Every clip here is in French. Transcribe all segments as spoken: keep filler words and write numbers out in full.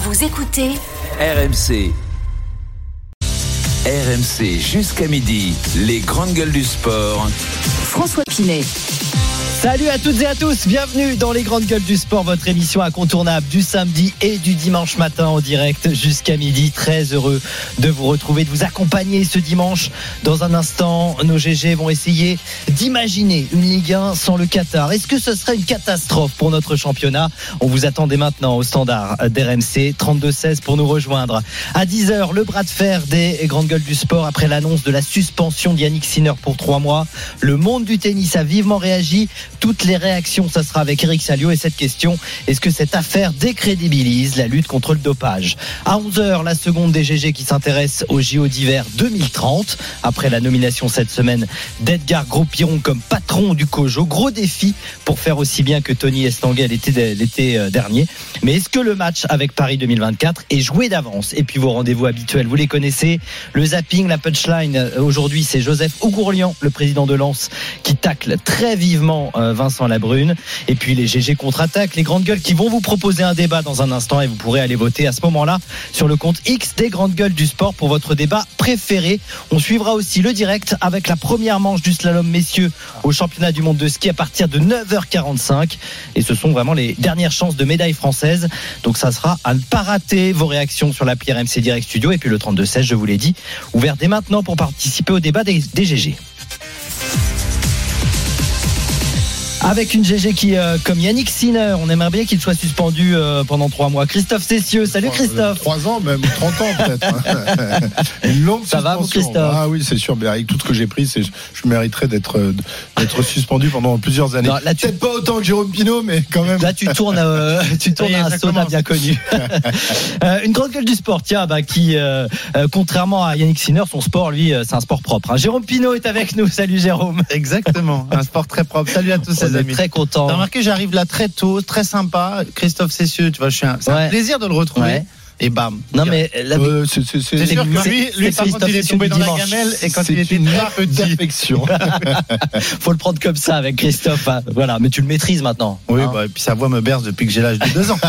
Vous écoutez R M C. R M C jusqu'à midi, les grandes gueules du sport. François Pinet. Salut à toutes et à tous, bienvenue dans les grandes gueules du sport, votre émission incontournable du samedi et du dimanche matin en direct jusqu'à midi. Très heureux de vous retrouver, de vous accompagner ce dimanche. Dans un instant, nos G G vont essayer d'imaginer une Ligue un sans le Qatar. Est-ce que ce serait une catastrophe pour notre championnat ? On vous attend dès maintenant au standard d'R M C, trente-deux seize pour nous rejoindre. À dix heures, le bras de fer des grandes gueules du sport après l'annonce de la suspension d'Yannick Sinner pour trois mois. Le monde du tennis a vivement réagi. Toutes les réactions, ça sera avec Eric Salio. Et cette question, est-ce que cette affaire décrédibilise la lutte contre le dopage ? À onze heures, la seconde des G G qui s'intéresse aux J O d'hiver deux mille trente. Après la nomination cette semaine d'Edgar Gros-Piron comme patron du COJO. Gros défi pour faire aussi bien que Tony Estanguet l'été, l'été dernier. Mais est-ce que le match avec Paris deux mille vingt-quatre est joué d'avance ? Et puis vos rendez-vous habituels, vous les connaissez. Le zapping, la punchline. Aujourd'hui, c'est Joseph Ougourlian, le président de Lens, qui tacle très vivement Vincent Labrune. Et puis les G G contre-attaque, les grandes gueules qui vont vous proposer un débat dans un instant et vous pourrez aller voter à ce moment-là sur le compte X des grandes gueules du sport pour votre débat préféré. On suivra aussi le direct avec la première manche du slalom messieurs au championnat du monde de ski à partir de neuf heures quarante-cinq. Et ce sont vraiment les dernières chances de médaille française. Donc ça sera à ne pas rater. Vos réactions sur l'appli R M C Direct Studio. Et puis le trente-deux seize, je vous l'ai dit, ouvert dès maintenant pour participer au débat des, des G G. Avec une G G qui, euh, comme Yannick Sinner, on aimerait bien qu'il soit suspendu euh, pendant trois mois. Christophe Cessieux, salut Christophe. Trois ans, même trente ans peut-être. Une longue Ça suspension. va vous Christophe ? Ah oui, c'est sûr, mais avec tout ce que j'ai pris, c'est, je mériterais d'être, d'être suspendu pendant plusieurs années. Non, là, tu... Peut-être pas autant que Jérôme Pinault, mais quand même. Là tu tournes, euh, tu tournes à un sauna bien connu. euh, une grande gueule du sport, tiens, bah, qui, euh, euh, contrairement à Yannick Sinner, son sport, lui, euh, c'est un sport propre. Hein. Jérôme Pinault est avec nous, salut Jérôme. Exactement, un sport très propre. Salut à tous. On est très content. T'as remarqué, j'arrive là très tôt, très sympa. Christophe Cessieux, tu vois, je suis un, c'est ouais. un plaisir de le retrouver. Ouais. Et bam. Non mais la... euh, c'est, c'est, c'est, c'est sûr que c'est, lui, lui c'est par contre, il est tombé dans dimanche. la gamelle et quand c'est il était une très petit. perfection. Faut le prendre comme ça avec Christophe. Hein. Voilà, mais tu le maîtrises maintenant. Oui, hein. bah, et puis sa voix me berce depuis que j'ai l'âge de deux ans.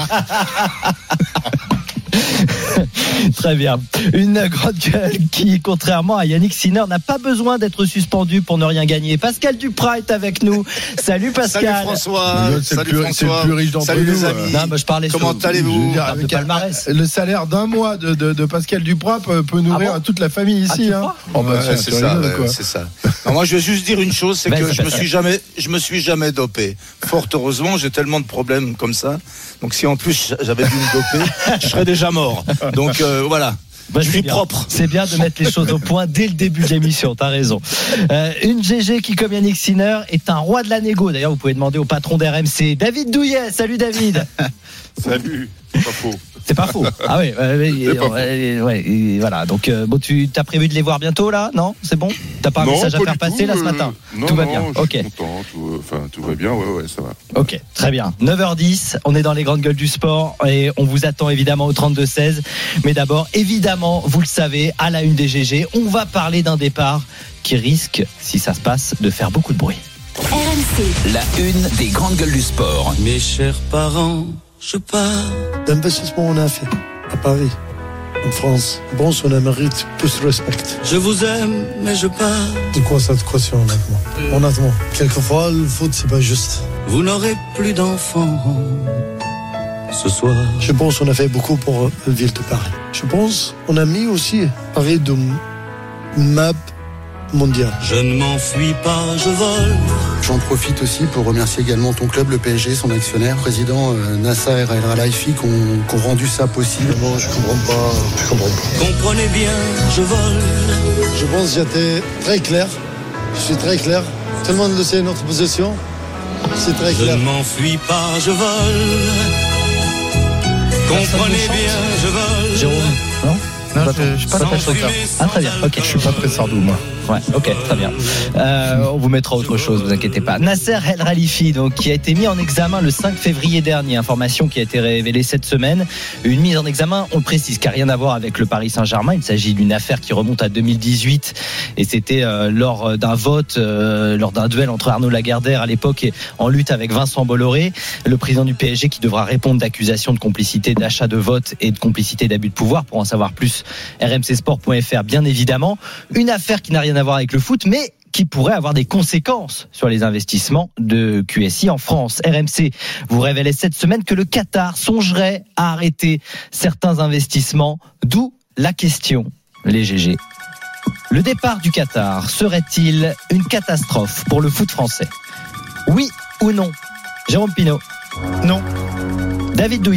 Très bien. Une grande gueule qui, contrairement à Yannick Sinner, n'a pas besoin d'être suspendu pour ne rien gagner. Pascal Duprat est avec nous. Salut Pascal. Salut François. C'est, Salut le plus, François. c'est le plus riche d'entre Salut nous. les amis. Non, bah, je parlais Comment sur, allez-vous dire, avec avec palmarès. Le salaire d'un mois de, de, de Pascal Duprat peut, peut nourrir ah bon toute la famille ici. ah, hein. Oh, bah, ouais, tiens, c'est, c'est, ça, rigolo, ouais, quoi. c'est ça. Alors moi, je vais juste dire une chose, c'est ben, que je me ça. suis jamais, je me suis jamais dopé. Fort heureusement, j'ai tellement de problèmes comme ça. Donc si en plus j'avais dû me doper, je serais déjà mort. Donc euh, voilà. Bah, je suis bien. propre. C'est bien de mettre les choses au point dès le début de l'émission, t'as raison. Euh, une G G qui, comme Yannick Sinner, est un roi de la négo. D'ailleurs, vous pouvez demander au patron d'R M C, David Douillet. Salut David. Salut, c'est pas faux. C'est pas faux. Ah oui, ouais, ouais, ouais, ouais, voilà. Donc, euh, bon, tu as prévu de les voir bientôt là ? Non ? C'est bon ? T'as pas un non, message à pas faire passer tout, là ce euh, matin ? non, Tout va non, bien. Je ok. suis content, tout, enfin, tout va bien, ouais, ouais, ça va. Ok, très bien. neuf heures dix, on est dans les grandes gueules du sport et on vous attend évidemment au trente-deux seize. Mais d'abord, évidemment, vous le savez, à la une des G G, on va parler d'un départ qui risque, si ça se passe, de faire beaucoup de bruit. R M C. La une des grandes gueules du sport. Mes chers parents, je pars. L'investissement on a fait à Paris, en France, bon, on a mérite plus de respect. Je vous aime, mais je pars. C'est quoi cette question, honnêtement ? Honnêtement, quelquefois, le foot, c'est pas juste. Vous n'aurez plus d'enfants ce soir. Je pense qu'on a fait beaucoup pour la ville de Paris. Je pense qu'on a mis aussi Paris de map mondial. Je ne m'enfuis pas, je vole. J'en profite aussi pour remercier également ton club, le P S G, son actionnaire, président euh, Nasser El Khelaifi, qui ont rendu ça possible. Bon, je comprends pas, je comprends pas. Comprenez bien, je vole. Je pense que j'étais très clair. Je suis très clair. Tout le monde le sait, notre position. C'est très clair. Je ne m'enfuis pas, je vole. Comprenez bien, je vole. Jérôme, non ? Non, je, je suis pas très chaud. Ah, très bien. Ok. Je suis pas très sardou, moi. Ouais, ok, très bien. Euh, on vous mettra autre chose, vous inquiétez pas. Nasser El Khalifi, donc, qui a été mis en examen le cinq février dernier. Information qui a été révélée cette semaine. Une mise en examen, on le précise, qui n'a rien à voir avec le Paris Saint-Germain. Il s'agit d'une affaire qui remonte à deux mille dix-huit. Et c'était euh, lors d'un vote, euh, lors d'un duel entre Arnaud Lagardère à l'époque et en lutte avec Vincent Bolloré, le président du P S G qui devra répondre d'accusations de complicité d'achat de vote et de complicité d'abus de pouvoir. Pour en savoir plus, r m c sport point f r, bien évidemment. Une affaire qui n'a rien à voir avec le foot, mais qui pourrait avoir des conséquences sur les investissements de Q S I en France. R M C vous révélait cette semaine que le Qatar songerait à arrêter certains investissements, d'où la question, les G G. Le départ du Qatar serait-il une catastrophe pour le foot français ? Oui ou non ? Jérôme Pinault ? Non. David Douillet ?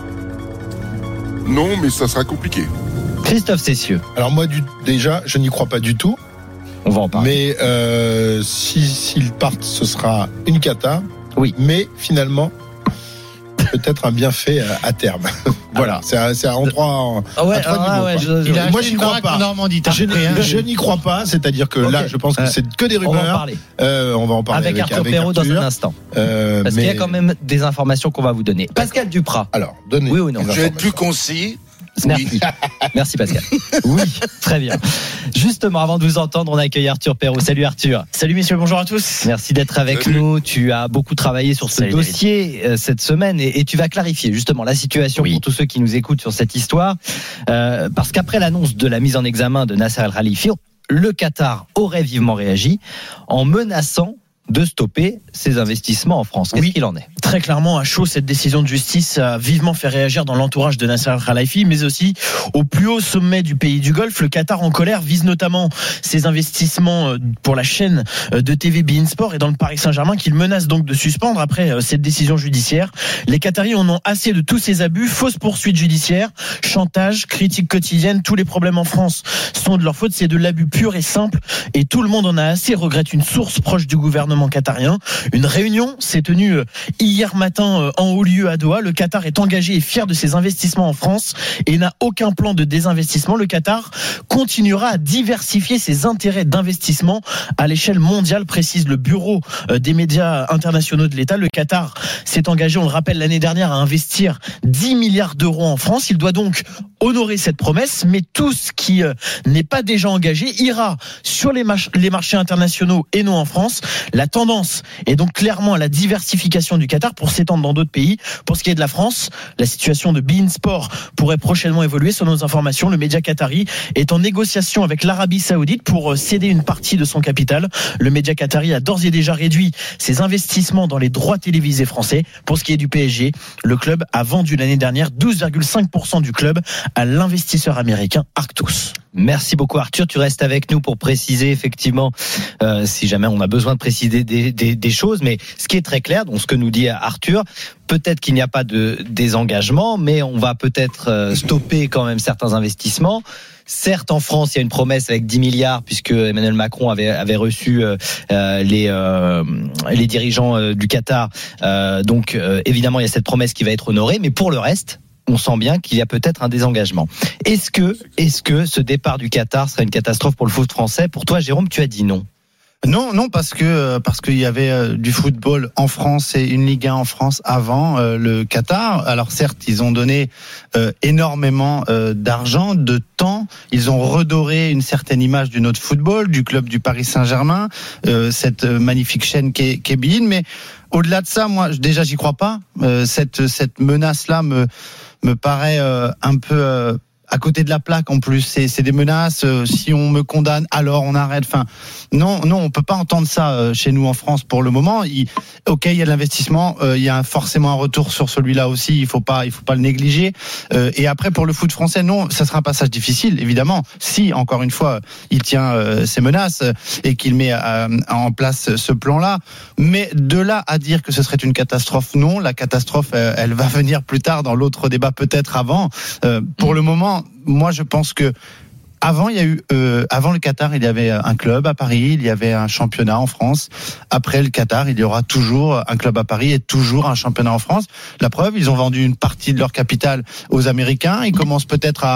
Non, mais ça sera compliqué. Christophe Cessieux ? Alors moi, du, déjà, je n'y crois pas du tout. On va en parler. Mais euh, si, s'ils partent, ce sera une cata. Oui. Mais finalement, peut-être un bienfait à, à terme. Voilà, c'est à, c'est à en trois, en, ah ouais, à trois ah niveaux. Ouais, je, je, moi, j'y crois pas. Normandie, je, je, je n'y crois pas. C'est-à-dire que okay. là, je pense que c'est que des rumeurs. On va en parler. Euh, on va en parler avec, avec Arthur avec Perrault dans un instant. Euh, Parce mais... qu'il y a quand même des informations qu'on va vous donner. Pascal Duprat. Alors, donnez. Oui ou non ? Je vais être plus concis. Merci. Oui. Merci Pascal. Oui, très bien. Justement, avant de vous entendre, on accueille Arthur Perrault. Salut Arthur. Salut messieurs, bonjour à tous. Merci d'être avec Salut. nous. Tu as beaucoup travaillé sur ce Salut dossier David. cette semaine et, et tu vas clarifier justement la situation oui. pour tous ceux qui nous écoutent sur cette histoire. Euh, parce qu'après l'annonce de la mise en examen de Nasser El Khalifi, le Qatar aurait vivement réagi en menaçant de stopper ses investissements en France. Qu'est-ce oui, qu'il en est ? Très clairement, à chaud, cette décision de justice a vivement fait réagir dans l'entourage de Nasser El Khalifi, mais aussi au plus haut sommet du pays du Golfe. Le Qatar en colère vise notamment ses investissements pour la chaîne de T V beIN Sport et dans le Paris Saint-Germain qu'il menace donc de suspendre après cette décision judiciaire. Les Qataris en ont assez de tous ces abus, fausses poursuites judiciaires, chantage, critiques quotidiennes. Tous les problèmes en France sont de leur faute. C'est de l'abus pur et simple et tout le monde en a assez, regrette une source proche du gouvernement qatarien. Une réunion s'est tenue hier matin en haut lieu à Doha. Le Qatar est engagé et fier de ses investissements en France et n'a aucun plan de désinvestissement. Le Qatar continuera à diversifier ses intérêts d'investissement à l'échelle mondiale, précise le bureau des médias internationaux de l'État. Le Qatar s'est engagé, on le rappelle, l'année dernière à investir dix milliards d'euros en France. Il doit donc honorer cette promesse, mais tout ce qui n'est pas déjà engagé ira sur les, mach- les marchés internationaux et non en France. La tendance est donc clairement à la diversification du Qatar pour s'étendre dans d'autres pays. Pour ce qui est de la France, la situation de beIN Sport pourrait prochainement évoluer. Selon nos informations, le média qatari est en négociation avec l'Arabie Saoudite pour céder une partie de son capital. Le média qatari a d'ores et déjà réduit ses investissements dans les droits télévisés français. Pour ce qui est du P S G, le club a vendu l'année dernière douze virgule cinq pour cent du club à l'investisseur américain Arctos. Merci beaucoup Arthur, tu restes avec nous pour préciser effectivement euh, si jamais on a besoin de préciser des, des, des choses, mais ce qui est très clair, donc ce que nous dit Arthur, peut-être qu'il n'y a pas de désengagement, mais on va peut-être euh, stopper quand même certains investissements. Certes, en France, il y a une promesse avec dix milliards, puisque Emmanuel Macron avait, avait reçu euh, les, euh, les dirigeants euh, du Qatar. Euh, donc, euh, évidemment, il y a cette promesse qui va être honorée, mais pour le reste, on sent bien qu'il y a peut-être un désengagement. Est-ce que, est-ce que ce départ du Qatar serait une catastrophe pour le foot français ? Pour toi, Jérôme, tu as dit non. Non, non, parce que parce qu'il y avait euh, du football en France et une Ligue un en France avant euh, le Qatar. Alors certes, ils ont donné euh, énormément euh, d'argent, de temps. Ils ont redoré une certaine image du notre football, du club du Paris Saint-Germain, euh, cette magnifique chaîne qu'est, qu'est beIN. Mais au-delà de ça, moi, déjà, j'y crois pas. Euh, cette cette menace-là me me paraît euh, un peu euh, à côté de la plaque en plus. C'est, c'est des menaces. Euh, si on me condamne, alors on arrête. Enfin, non, non, on peut pas entendre ça euh, chez nous en France pour le moment. Il, ok, il y a de l'investissement, euh, il y a forcément un retour sur celui-là aussi. Il faut pas, il faut pas le négliger. Euh, et après, pour le foot français, non, ça sera un passage difficile, évidemment. Si, encore une fois, il tient euh, ses menaces et qu'il met euh, en place ce plan-là. Mais de là à dire que ce serait une catastrophe, non. La catastrophe, euh, elle va venir plus tard dans l'autre débat, peut-être avant. Euh, pour le moment, moi, je pense que avant, il y a eu, euh, avant le Qatar, il y avait un club à Paris, il y avait un championnat en France. Après le Qatar, il y aura toujours un club à Paris et toujours un championnat en France. La preuve, ils ont vendu une partie de leur capital aux Américains. Ils commencent peut-être à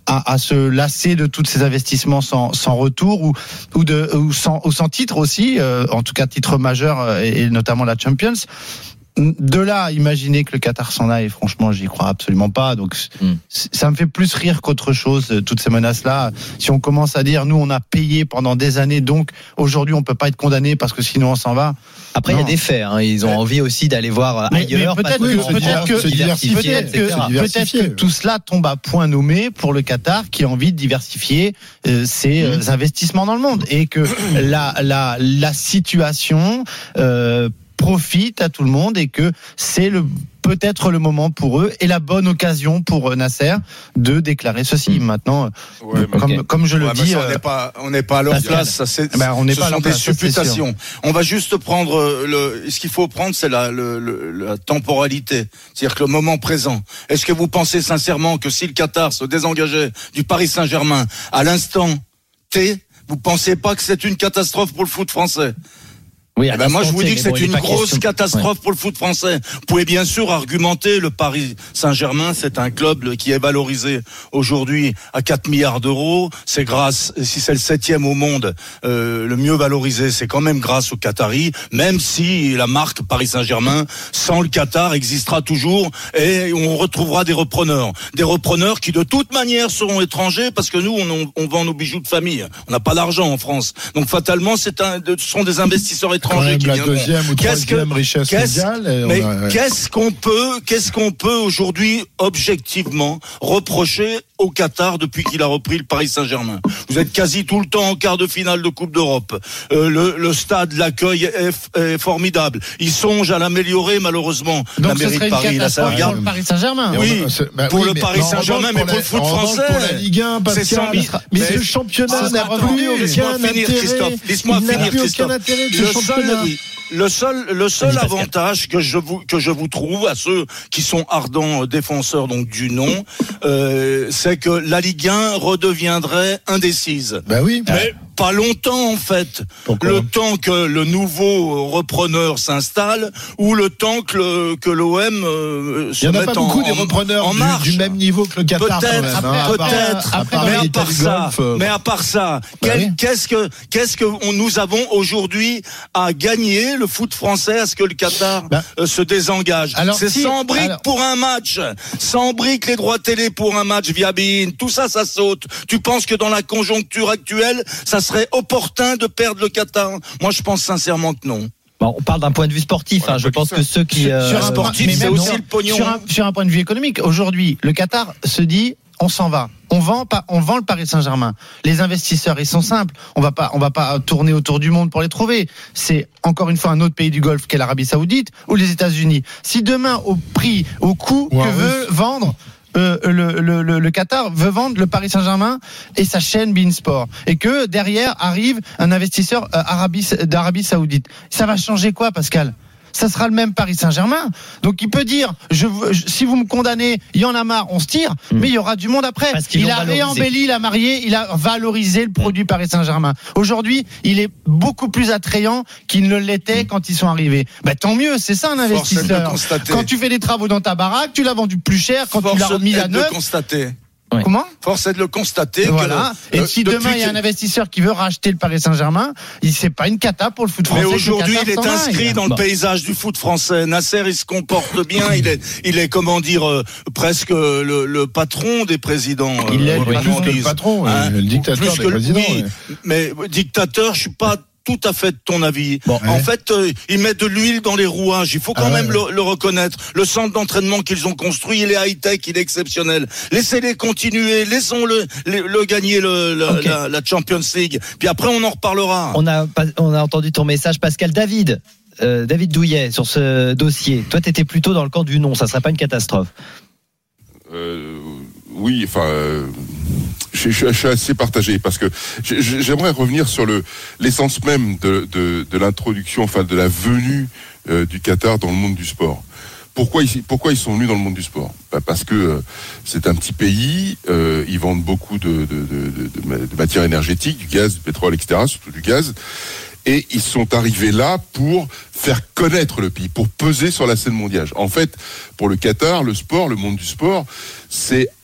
à, à se lasser de tous ces investissements sans, sans retour ou, ou, de, ou, sans, ou sans titre aussi, euh, en tout cas titre majeur et, et notamment la Champions. De là, imaginer que le Qatar s'en aille, franchement, j'y crois absolument pas. Donc, mm. ça me fait plus rire qu'autre chose, toutes ces menaces-là. Si on commence à dire, nous, on a payé pendant des années, donc aujourd'hui, on peut pas être condamné parce que sinon, on s'en va. Après, il y a des faits. Hein. Ils ont ouais. envie aussi d'aller voir mais, ailleurs. Mais peut-être que, que, peut-être que, peut-être que, peut-être que tout cela tombe à point nommé pour le Qatar qui a envie de diversifier euh, ses mm. investissements dans le monde et que la, la, la situation euh, profite à tout le monde et que c'est le peut-être le moment pour eux et la bonne occasion pour Nasser de déclarer ceci. Mmh. Maintenant, ouais, comme, okay. comme je le ouais, dis, ça, on n'est pas, on n'est pas à leur place. Ça, c'est, ben, on n'est ce pas sont à des place, supputations. On va juste prendre le. Ce qu'il faut prendre, c'est la, le, le, la temporalité, c'est-à-dire que le moment présent. Est-ce que vous pensez sincèrement que si le Qatar se désengageait du Paris Saint-Germain à l'instant T, vous pensez pas que c'est une catastrophe pour le foot français? Oui, eh ben moi je vous dis que c'est bon, une grosse question. catastrophe ouais. pour le foot français. Vous pouvez bien sûr argumenter le Paris Saint-Germain, c'est un club qui est valorisé aujourd'hui à quatre milliards d'euros. C'est grâce, si c'est le septième au monde, euh, le mieux valorisé, c'est quand même grâce aux Qataris, même si la marque Paris Saint-Germain, sans le Qatar, existera toujours et on retrouvera des repreneurs. Des repreneurs qui de toute manière seront étrangers parce que nous, on, on vend nos bijoux de famille. On n'a pas d'argent en France. Donc fatalement, c'est un, ce sont des investisseurs étrangers. Quand même la deuxième ou troisième richesse mondiale. Mais a... qu'est-ce qu'on peut, qu'est-ce qu'on peut aujourd'hui objectivement reprocher au Qatar depuis qu'il a repris le Paris Saint-Germain? Vous êtes quasi tout le temps en quart de finale de Coupe d'Europe. Euh, le, le stade, l'accueil est, est formidable. Ils songent à l'améliorer malheureusement. Donc la mairie de Paris, là, ça regarde. Pour le Paris Saint-Germain. Oui, bah, pour oui, le Paris Saint-Germain, mais pour le foot français. Pour la Ligue un, Pascal. C'est sans... Mais, mais ce championnat n'a plus aucun intérêt. Laisse-moi finir, Christophe. Oui. Le seul, le seul avantage que je vous que je vous trouve à ceux qui sont ardents défenseurs donc du non, euh, c'est que la Ligue un redeviendrait indécise. Ben oui. Mais pas longtemps en fait. Pourquoi? Le temps que le nouveau repreneur s'installe ou le temps que le, que l'O M euh, se mette en marche. Il n'y en a pas beaucoup en, des repreneurs en du, du même niveau que le Qatar. Peut-être, quand même, hein, peut-être. À part, mais, à à part ça, golf, euh... mais à part ça, bah quel, oui. qu'est-ce que qu'est-ce que on, nous avons aujourd'hui à gagner le foot français à ce que le Qatar bah, euh, se désengage? Alors, c'est si, cent briques alors... pour un match, cent briques les droits télé pour un match via Bein, tout ça, ça saute. Tu penses que dans la conjoncture actuelle, ça serait opportun de perdre le Qatar? Moi, je pense sincèrement que non. Bon, on parle d'un point de vue sportif. Ouais, hein, je pense que ceux qui euh, sur un sportif, c'est aussi non, le pognon. Sur un, sur un point de vue économique, aujourd'hui, le Qatar se dit, on s'en va. On vend pas, on vend le Paris Saint-Germain. Les investisseurs, ils sont simples. On va pas, on va pas tourner autour du monde pour les trouver. C'est encore une fois un autre pays du Golfe qu'est l'Arabie Saoudite ou les États-Unis. Si demain, au prix, au coût ouais, que oui. veut vendre Euh, le, le, le, le Qatar veut vendre le Paris Saint-Germain et sa chaîne Bein Sport et que derrière arrive un investisseur euh, Arabie, d'Arabie Saoudite, ça va changer quoi, Pascal? Ça sera le même Paris Saint-Germain. Donc il peut dire, je, je, si vous me condamnez, il y en a marre, on se tire, mmh. mais il y aura du monde après. Il a valorisé. réembelli, il a marié, il a valorisé le produit mmh. Paris Saint-Germain. Aujourd'hui, il est beaucoup plus attrayant qu'il ne l'était mmh. quand ils sont arrivés. Bah, tant mieux, c'est ça un investisseur. Quand tu fais des travaux dans ta baraque, tu l'as vendu plus cher, quand Force tu l'as remis à neuf. Constater. Ouais. Comment? Force est de le constater. Voilà. Que le, et si demain il y a un investisseur qui veut racheter le Paris Saint-Germain, c'est pas une cata pour le foot français. Mais aujourd'hui, il est inscrit aille. dans bon. le paysage du foot français. Nasser, il se comporte bien. il est, il est comment dire, euh, presque le, le patron des présidents. Il est euh, plus que le patron, hein, le dictateur des présidents. Oui, ouais. Mais dictateur, je suis pas tout à fait de ton avis. Bon, en ouais. fait, euh, ils mettent de l'huile dans les rouages. Il faut quand ah même ouais. le, le reconnaître. Le centre d'entraînement qu'ils ont construit, il est high-tech, il est exceptionnel. Laissez-les continuer, laissons-le le, le gagner le, le, okay. la, la Champions League. Puis après, on en reparlera. On a, on a entendu ton message, Pascal. David, euh, David Douillet, sur ce dossier. Toi, tu étais plutôt dans le camp du non. Ça ne serait pas une catastrophe. Euh, oui, enfin... Euh... Je, je, je suis assez partagé parce que j'aimerais revenir sur le l'essence même de, de, de l'introduction, enfin de la venue euh, du Qatar dans le monde du sport. Pourquoi ils, pourquoi ils sont venus dans le monde du sport? Bah parce que euh, c'est un petit pays, euh, ils vendent beaucoup de, de, de, de, de matières énergétiques, du gaz, du pétrole, et cetera, surtout du gaz. Et ils sont arrivés là pour faire connaître le pays, pour peser sur la scène mondiale. En fait, pour le Qatar, le sport, le monde du sport, c'est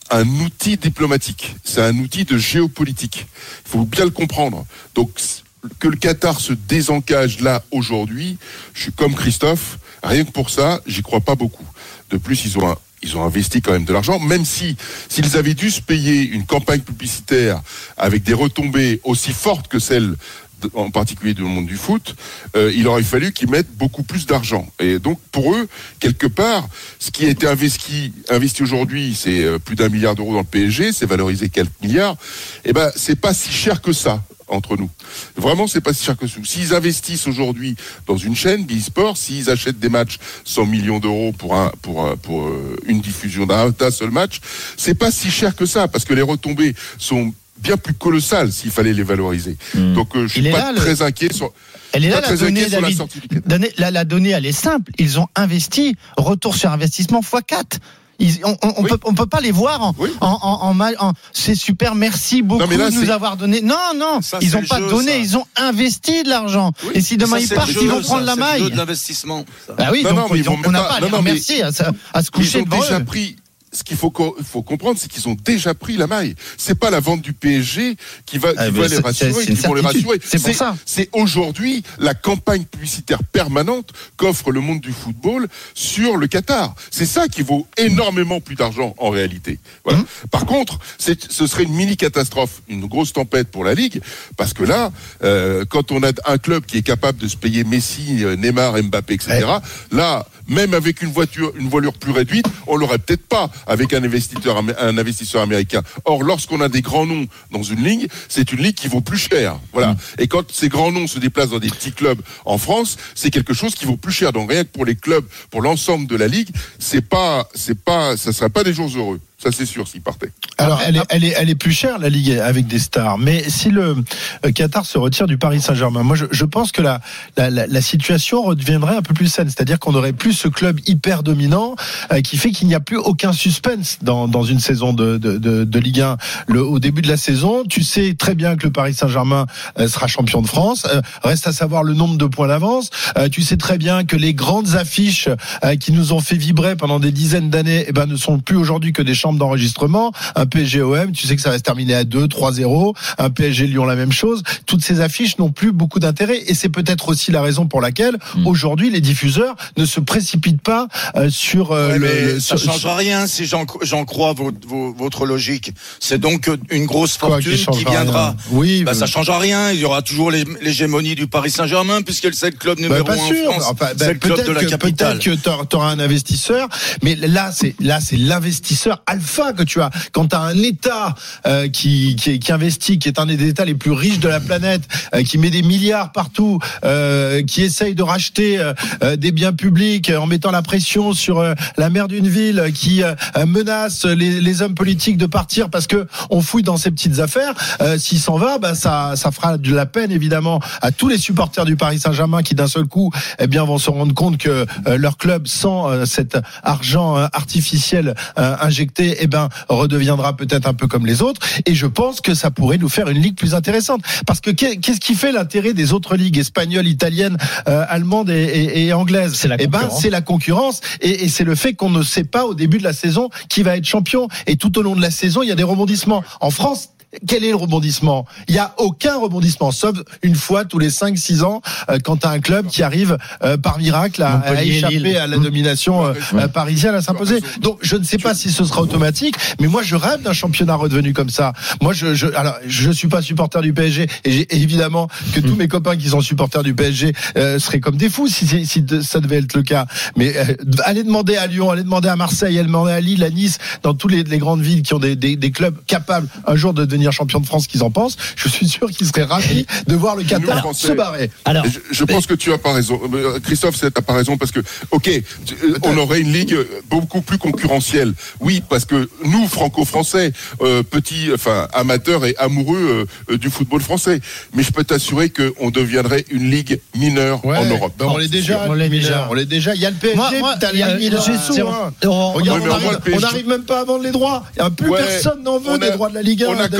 un outil diplomatique, c'est un outil de géopolitique. Il faut bien le comprendre. Donc, que le Qatar se désengage là aujourd'hui, je suis comme Christophe, rien que pour ça, j'y crois pas beaucoup. De plus, ils ont un, ils ont investi quand même de l'argent, même si s'ils avaient dû se payer une campagne publicitaire avec des retombées aussi fortes que celles en particulier du monde du foot, euh, il aurait fallu qu'ils mettent beaucoup plus d'argent. Et donc, pour eux, quelque part, ce qui a été investi, investi aujourd'hui, c'est euh, plus d'un milliard d'euros dans le P S G, c'est valorisé quelques milliards. Eh ben, c'est pas si cher que ça entre nous. Vraiment, c'est pas si cher que ça. S'ils investissent aujourd'hui dans une chaîne, BeIN Sport, s'ils achètent des matchs cent millions d'euros pour un, pour un, pour euh, une diffusion d'un, d'un seul match, c'est pas si cher que ça, parce que les retombées sont bien plus colossales s'il fallait les valoriser. Mmh. Donc, euh, je suis pas très le... inquiet sur. Elle est là, la donnée, David. La, la, la donnée, elle est simple. Ils ont investi, retour sur investissement fois quatre. Ils, on on, oui. peut, on peut pas les voir en, oui. en, en, en, en c'est super, merci beaucoup non, là, de nous c'est... avoir donné. Non, non, ça, ils ont pas jeu, donné, ça. Ils ont investi de l'argent. Oui. Et si demain ça, ils partent, ils vont prendre ça, la maille. C'est le jeu de l'investissement. Bah oui, non, donc, non, donc on n'a pas à les remercier, à, à se coucher devant déjà eux. Pris... Ce qu'il faut, faut comprendre, c'est qu'ils ont déjà pris la maille. C'est pas la vente du P S G qui va, qui ah, va les rassurer, c'est, c'est qui vont les rassurer. C'est pour ça. C'est aujourd'hui la campagne publicitaire permanente qu'offre le monde du football sur le Qatar. C'est ça qui vaut énormément plus d'argent en réalité. Voilà. Mmh. Par contre, c'est, ce serait une mini catastrophe, une grosse tempête pour la Ligue, parce que là, euh, quand on a un club qui est capable de se payer Messi, Neymar, Mbappé, et cetera. Ouais. Là, même avec une voiture, une voilure plus réduite, on l'aurait peut-être pas avec un investisseur, un investisseur américain. Or, lorsqu'on a des grands noms dans une ligue, c'est une ligue qui vaut plus cher. Voilà. Mmh. Et quand ces grands noms se déplacent dans des petits clubs en France, c'est quelque chose qui vaut plus cher. Donc rien que pour les clubs, pour l'ensemble de la ligue, c'est pas, c'est pas, ça serait pas des jours heureux. Ça, c'est sûr, s'il partait. Alors, elle est, elle est, elle est plus chère, la Ligue, avec des stars. Mais si le Qatar se retire du Paris Saint-Germain, moi, je, je pense que la, la, la, la situation redeviendrait un peu plus saine. C'est-à-dire qu'on n'aurait plus ce club hyper dominant, euh, qui fait qu'il n'y a plus aucun suspense dans, dans une saison de, de, de, de Ligue un. Le, au début de la saison, tu sais très bien que le Paris Saint-Germain euh, sera champion de France. Euh, reste à savoir le nombre de points d'avance. Euh, tu sais très bien que les grandes affiches euh, qui nous ont fait vibrer pendant des dizaines d'années, eh ben, ne sont plus aujourd'hui que des chambres d'enregistrement. Un P S G O M, tu sais que ça va se terminer à deux, trois zéro. Un P S G Lyon, la même chose. Toutes ces affiches n'ont plus beaucoup d'intérêt, et c'est peut-être aussi la raison pour laquelle mmh. aujourd'hui les diffuseurs ne se précipitent pas euh, sur euh, ouais, le, mais le ça sur, change rien si j'en, j'en crois votre, votre logique. C'est donc une grosse fortune Quoi, qui, qui viendra. Rien. Oui, bah, mais... ça change rien. Il y aura toujours les, l'hégémonie du Paris Saint-Germain, puisque c'est le club numéro bah, un en France. Enfin, bah, c'est le club de la que, capitale. Peut-être que tu auras un investisseur, mais là c'est là c'est l'investisseur alpha que tu as. Quand tu as un État euh, qui, qui, qui investit, qui est un des États les plus riches de la planète, euh, qui met des milliards partout, euh, qui essaye de racheter euh, des biens publics en mettant la pression sur euh, la maire d'une ville, qui euh, menace les, les hommes politiques de partir parce que on fouille dans ces petites affaires. Euh, s'il s'en va, bah ça, ça fera de la peine évidemment à tous les supporters du Paris Saint-Germain qui d'un seul coup, eh bien, vont se rendre compte que euh, leur club, sans euh, cet argent euh, artificiel euh, injecté, eh ben redeviendra peut-être un peu comme les autres. Et je pense que ça pourrait nous faire une ligue plus intéressante. Parce que qu'est-ce qui fait l'intérêt des autres ligues espagnoles, italiennes, euh, allemandes et, et, et anglaises? C'est la eh ben, c'est la concurrence, et, et c'est le fait qu'on ne sait pas au début de la saison qui va être champion. Et tout au long de la saison, il y a des rebondissements. En France, quel est le rebondissement? Il n'y a aucun rebondissement, sauf une fois tous les cinq six ans, euh, quand tu as un club qui arrive euh, par miracle à, à échapper Lille. à la domination euh, euh, parisienne, à s'imposer. Donc je ne sais pas si ce sera automatique, mais moi je rêve d'un championnat redevenu comme ça. Moi je je alors je suis pas supporter du P S G, et j'ai évidemment que tous mes copains qui sont supporters du P S G euh, seraient comme des fous si, si, si ça devait être le cas. Mais euh, allez demander à Lyon, allez demander à Marseille, allez demander à Lille, à Nice, dans tous les, les grandes villes qui ont des, des, des clubs capables un jour de devenir champion de France, qu'ils en pensent. Je suis sûr qu'ils seraient ravis de voir le Qatar Français, se barrer. Alors, je, je pense que tu as pas raison, Christophe, t'as pas raison, parce que ok, on aurait une ligue beaucoup plus concurrentielle. Oui, parce que nous, franco-français, euh, petits, enfin amateurs et amoureux euh, du football français, mais je peux t'assurer que on deviendrait une ligue mineure ouais, en Europe. Ben on l'est déjà, on l'est déjà. On l'est déjà. Il y a le P S G, moi, moi, t'as les mineurs. Regarde, on n'arrive même pas à vendre les droits. Plus ouais, personne n'en veut des droits de la Ligue un. On a quand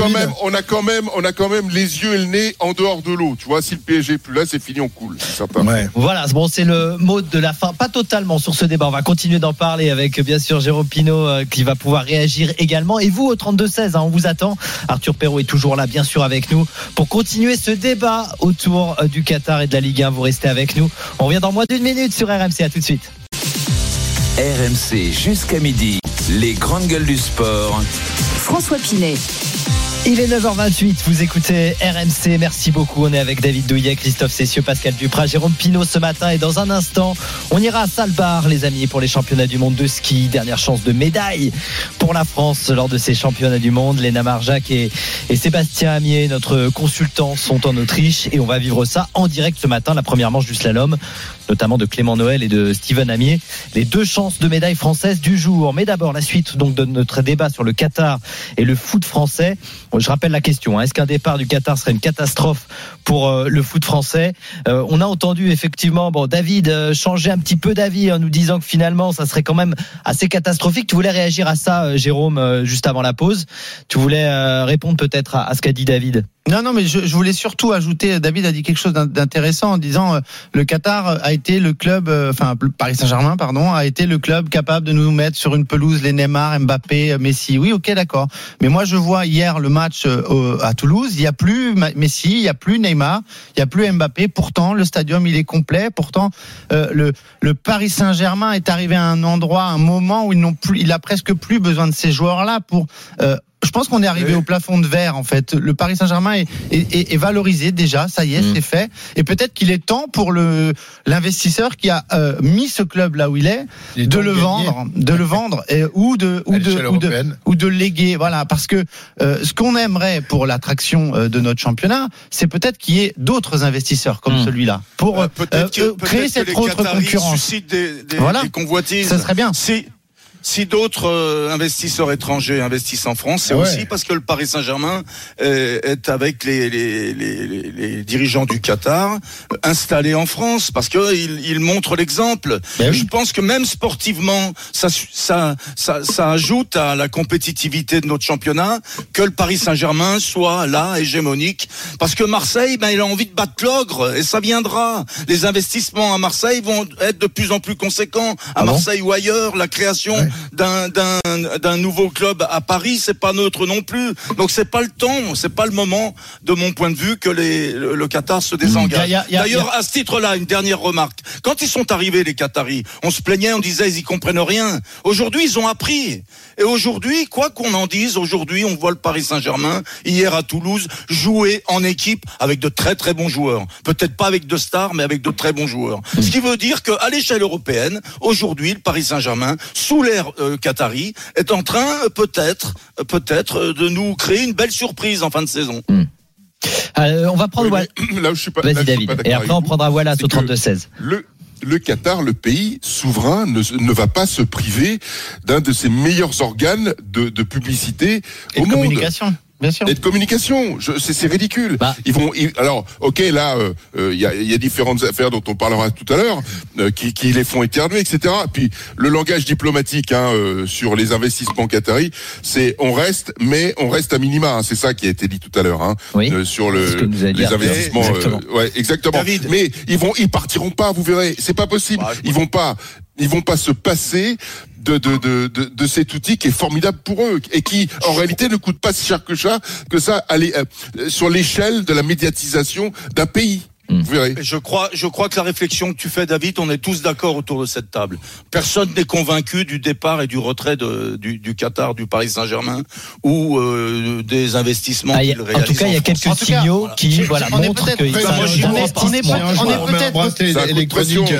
David. même, on a quand même, on a quand même les yeux et le nez en dehors de l'eau. Tu vois, si le P S G est plus là, c'est fini, on coule. C'est certain. Ouais. Voilà, bon, c'est le mot de la fin. Pas totalement sur ce débat. On va continuer d'en parler avec, bien sûr, Jérôme Pinault euh, qui va pouvoir réagir également. Et vous, au trente-deux seize, hein, on vous attend. Arthur Perrault est toujours là, bien sûr, avec nous pour continuer ce débat autour euh, du Qatar et de la Ligue un. Vous restez avec nous. On revient dans moins d'une minute sur R M C. À tout de suite. R M C jusqu'à midi, les grandes gueules du sport. François Pinet. Il est neuf heures vingt-huit, vous écoutez R M C, merci beaucoup. On est avec David Douillet, Christophe Cessieux, Pascal Duprat, Jérôme Pinault ce matin. Et dans un instant, on ira à Salbar, les amis, pour les championnats du monde de ski. Dernière chance de médaille pour la France lors de ces championnats du monde. Léna Marjac et, et Sébastien Amier, notre consultant, sont en Autriche. Et on va vivre ça en direct ce matin, la première manche du slalom, notamment de Clément Noël et de Steven Amier. Les deux chances de médaille française du jour. Mais d'abord, la suite donc de notre débat sur le Qatar et le foot français. Je rappelle la question, hein. Est-ce qu'un départ du Qatar serait une catastrophe pour euh, le foot français? euh, On a entendu effectivement bon, David euh, changer un petit peu d'avis en nous disant que finalement ça serait quand même assez catastrophique. Tu voulais réagir à ça, euh, Jérôme, euh, juste avant la pause. Tu voulais euh, répondre peut-être à, à ce qu'a dit David. Non, non, mais je, je voulais surtout ajouter, David a dit quelque chose d'intéressant en disant euh, le Qatar a été le club, euh, enfin Paris Saint-Germain, pardon, a été le club capable de nous mettre sur une pelouse les Neymar, Mbappé, Messi. Oui, ok, d'accord. Mais moi, je vois hier le match euh, à Toulouse, il y a plus Messi, il y a plus Neymar, il y a plus Mbappé. Pourtant, le stadium il est complet. Pourtant, euh, le, le Paris Saint-Germain est arrivé à un endroit, un moment où ils n'ont plus, il a presque plus besoin de ces joueurs-là pour euh, je pense qu'on est arrivé oui. au plafond de verre en fait. Le Paris Saint-Germain est, est, est valorisé déjà, ça y est, mmh. c'est fait. Et peut-être qu'il est temps pour le l'investisseur qui a euh, mis ce club là où il est, il est de le vendre, de le vendre et, ou de ou de ou de, ou de léguer. Voilà, parce que euh, ce qu'on aimerait pour l'attraction euh, de notre championnat, c'est peut-être qu'il y ait d'autres investisseurs comme mmh. celui-là pour euh, peut-être que, euh, créer peut-être cette que les autre Qataris concurrence. Suscitent des, des, voilà. des convoitises. Ça serait bien. Si Si d'autres euh, investisseurs étrangers investissent en France, c'est ouais. aussi parce que le Paris Saint-Germain est, est avec les, les, les, les, les dirigeants du Qatar installés en France, parce que ils, ils montrent l'exemple. Ben Je oui. pense que même sportivement, ça, ça, ça, ça ajoute à la compétitivité de notre championnat que le Paris Saint-Germain soit là, hégémonique, parce que Marseille, ben, il a envie de battre l'ogre, et ça viendra. Les investissements à Marseille vont être de plus en plus conséquents à ah Marseille bon ou ailleurs. La création ouais. d'un, d'un, d'un nouveau club à Paris, c'est pas neutre non plus. Donc c'est pas le temps, c'est pas le moment, de mon point de vue, que les, le, le Qatar se désengage. Y a, y a, D'ailleurs, y a... à ce titre-là, une dernière remarque. Quand ils sont arrivés, les Qataris, on se plaignait, on disait ils y comprennent rien. Aujourd'hui, ils ont appris. Et aujourd'hui, quoi qu'on en dise, aujourd'hui, on voit le Paris Saint-Germain, hier à Toulouse, jouer en équipe avec de très très bons joueurs. Peut-être pas avec de stars, mais avec de très bons joueurs. Mmh. Ce qui veut dire qu'à l'échelle européenne, aujourd'hui, le Paris Saint-Germain, sous l'ère euh, qatari, est en train, euh, peut-être, euh, peut-être, euh, de nous créer une belle surprise en fin de saison. Mmh. Euh, on va prendre oui, là où je suis pas, Vas-y, là, David. Et après, on prendra Wallace au trente-deux seize. Le Le Qatar, le pays souverain, ne, ne va pas se priver d'un de ses meilleurs organes de, de publicité et au de monde. Communication. Bien sûr. Et de communication, je, c'est, c'est ridicule. Bah. Ils vont, ils, alors, ok, là, il euh, euh, y, a, y a différentes affaires dont on parlera tout à l'heure, euh, qui, qui les font éternuer, et cetera. Puis le langage diplomatique hein, euh, sur les investissements qataris, c'est on reste, mais on reste à minima. Hein, c'est ça qui a été dit tout à l'heure hein, oui. euh, sur le, les investissements. Exactement. Euh, ouais, exactement. David. Mais ils vont, ils partiront pas. Vous verrez, c'est pas possible. Bah, ils vont pas, ils vont pas se passer de, de, de, de, de cet outil qui est formidable pour eux et qui, en réalité, ne coûte pas si cher que ça, que ça aller, euh, sur l'échelle de la médiatisation d'un pays. Vous verrez. Je crois, je crois que la réflexion que tu fais, David, on est tous d'accord autour de cette table. Personne n'est convaincu du départ et du retrait de, du, du Qatar, du Paris Saint-Germain ou euh, des investissements ah, qu'ils a, réalisent. En tout cas, il y a quelques signaux cas, qui voilà, on montrent qu'ils investissent. On est peut-être bracelet électronique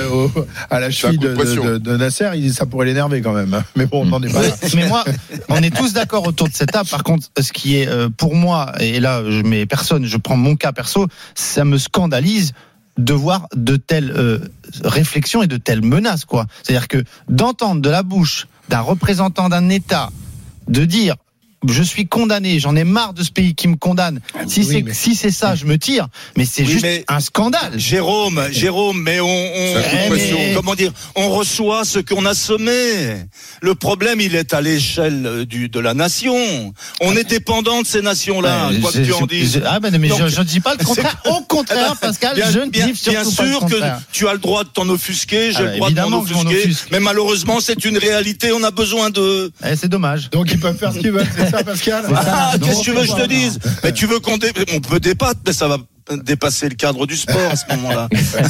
à la cheville de, de, de Nasser, ça pourrait l'énerver quand même. Mais bon, on n'en est pas là. Mais moi, on est tous d'accord autour de cette table. Par contre, ce qui est pour moi, et là, je mets personne, je prends mon cas perso, ça me scandalise de voir de telles euh, réflexions et de telles menaces, quoi. C'est-à-dire que d'entendre de la bouche d'un représentant d'un État de dire je suis condamné, j'en ai marre de ce pays qui me condamne. Si oui, c'est mais... si c'est ça, je me tire. Mais c'est oui, juste mais un scandale. Jérôme, Jérôme, mais on, on mais... comment dire, on reçoit ce qu'on a semé. Le problème, il est à l'échelle du de la nation. On est dépendant de ces nations-là, euh, quoi que tu en dises. Ah ben mais Donc, je ne dis pas le contraire. Au contraire, Pascal, bien, je ne bien, dis surtout bien pas le sûr contraire. que tu as le droit de t'en offusquer, j'ai ah, le droit de m'en offusquer, mais malheureusement, c'est une réalité. On a besoin de. Eh, c'est dommage. Donc ils peuvent faire ce qu'ils veulent, c'est ça, Pascal. Ah, qu'est-ce que tu veux que je te dise? Mais tu veux qu'on dé... on peut débattre, mais ça va dépasser le cadre du sport à ce moment-là.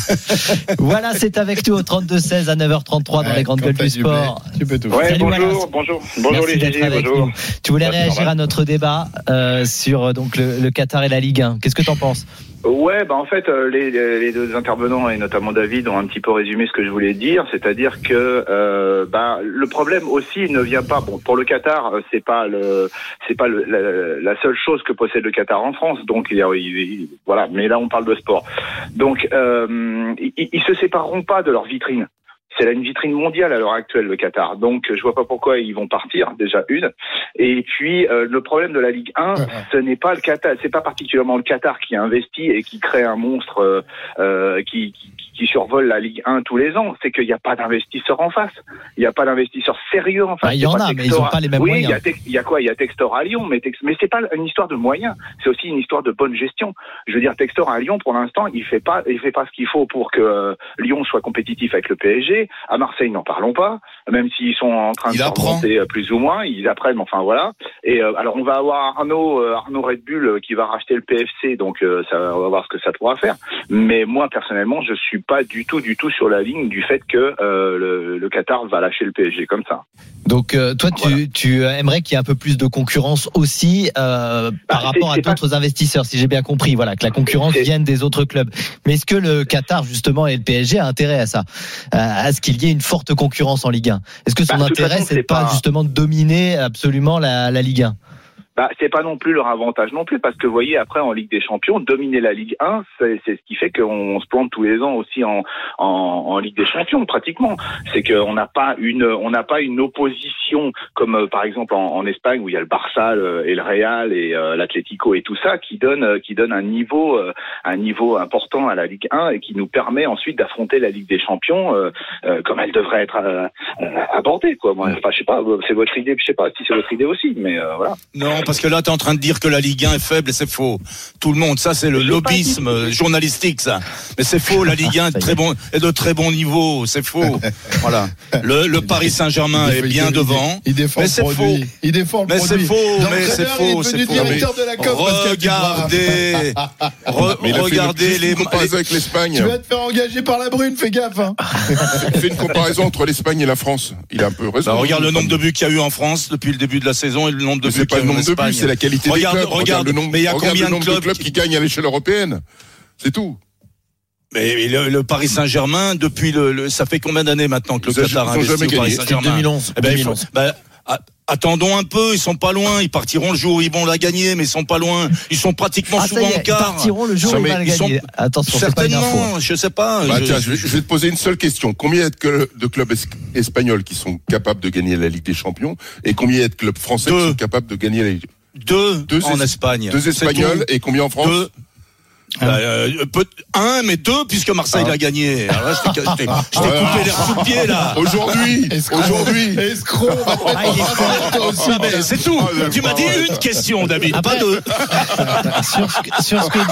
Voilà, c'est avec nous au trente-deux seize à neuf heures trente-trois dans ouais, les grandes gueules du sport. Tu peux tout. Ouais, Salut, bonjour, Wallace. bonjour, bonjour les G G, bonjour. Nous. Tu voulais ouais, réagir à notre débat euh, sur donc le, le Qatar et la Ligue un. Qu'est-ce que t'en penses? Ouais, bah en fait, euh, les, les deux intervenants et notamment David ont un petit peu résumé ce que je voulais dire, c'est-à-dire que euh, bah le problème aussi ne vient pas. Bon, pour le Qatar, c'est pas le, c'est pas le, la, la seule chose que possède le Qatar en France. Donc il y a, il, il, voilà. Mais là, on parle de sport. Donc euh, ils, ils se sépareront pas de leur vitrine. C'est là une vitrine mondiale à l'heure actuelle, le Qatar. Donc, je vois pas pourquoi ils vont partir, déjà une. Et puis, euh, le problème de la Ligue un, ce n'est pas le Qatar, c'est pas particulièrement le Qatar qui investit et qui crée un monstre euh, euh, qui, qui, qui survole la Ligue un tous les ans. C'est qu'il n'y a pas d'investisseurs en face. Il n'y a pas d'investisseurs sérieux en face. Bah, il y en a, mais ils n'ont pas les mêmes oui, moyens. Oui, il y a quoi? Il y a Textor à Lyon, mais, Tex... mais c'est pas une histoire de moyens. C'est aussi une histoire de bonne gestion. Je veux dire, Textor à Lyon, pour l'instant, il fait pas, il fait pas ce qu'il faut pour que euh, Lyon soit compétitif avec le P S G. À Marseille, n'en parlons pas, même s'ils sont en train de se remonter plus ou moins, ils apprennent, enfin voilà. Et euh, alors on va avoir Arnaud, euh, Arnaud Red Bull euh, qui va racheter le P F C, donc euh, ça, on va voir ce que ça pourra faire. Mais moi personnellement, je suis pas du tout, du tout sur la ligne du fait que euh, le, le Qatar va lâcher le P S G comme ça. Donc euh, toi, tu, voilà. tu aimerais qu'il y ait un peu plus de concurrence aussi euh, par bah, rapport à d'autres pas... investisseurs, si j'ai bien compris. Voilà, que la concurrence c'est... vienne des autres clubs. Mais est-ce que le Qatar justement et le P S G a intérêt à ça, à ce qu'il y ait une forte concurrence en Ligue un? Est-ce que son bah, intérêt façon, c'est, c'est pas, pas justement de dominer absolument la, la Ligue un? Bah, c'est pas non plus leur avantage non plus, parce que vous voyez, après en Ligue des Champions, dominer la Ligue un, c'est, c'est ce qui fait qu'on se plante tous les ans aussi en, en, en Ligue des Champions, pratiquement. C'est qu'on n'a pas une, on n'a pas une opposition comme euh, par exemple en, en Espagne où il y a le Barça le, et le Real et euh, l'Atlético et tout ça, qui donne, euh, qui donne un niveau, euh, un niveau important à la Ligue un et qui nous permet ensuite d'affronter la Ligue des Champions euh, euh, comme elle devrait être euh, euh, abordée, quoi. Moi, enfin, je sais pas, c'est votre idée, je sais pas si c'est votre idée aussi, mais euh, voilà. Non. Parce que là, tu es en train de dire que la Ligue un est faible et c'est faux. Tout le monde, ça c'est le lobbyisme journalistique, ça. Mais c'est faux, la Ligue un est de très bon, est de très bon niveau, c'est faux. Voilà. Le, le Paris Saint-Germain est bien devant. Il défend mais c'est le faux. Il défend le mais produit. C'est faux, mais c'est faux, c'est faux. De la COP, regardez, re, mais regardez les comparaisons avec l'Espagne. Tu vas te faire engager par la brune, fais gaffe. Hein. Fais une comparaison entre l'Espagne et la France. Il a un peu raison. Bah, regarde le nombre de buts qu'il y a eu en France depuis le début de la saison et le nombre de buts qu'il y a eu en Espagne. C'est la qualité regarde, des clubs. Regarde, regarde le nombre, mais il y a combien le nombre de clubs, de clubs qui... qui gagnent à l'échelle européenne? C'est tout. Mais le, le Paris Saint-Germain, depuis le, le, ça fait combien d'années maintenant que le Ils Qatar a investi au Paris Saint-Germain? deux mille onze. Eh ben, deux mille onze. Ben, attendons un peu, ils sont pas loin, ils partiront le jour où ils vont la gagner, mais ils sont pas loin, ils sont pratiquement ah, souvent en quart. Ils partiront le jour où ils vont la gagner. Sont... Attention, certainement, je sais pas. Bah, je... Tiens, je, je vais te poser une seule question. Combien y a de clubs es- espagnols qui sont capables de gagner la Ligue des Champions et combien y a de clubs français Deux. qui sont capables de gagner la Ligue? Deux, deux en es- Espagne. Deux Espagnols et combien en France? Deux. Bah, euh, peut, un, mais deux, puisque Marseille ah. l'a gagné. Alors là, je t'ai, je t'ai, je t'ai ah. coupé l'air sous le pied, là. Aujourd'hui, aujourd'hui. Escroc. Ah, il est ah, ben, c'est tout. Ah, tu m'as dit une question, David, après, pas deux. sur, ce, sur ce que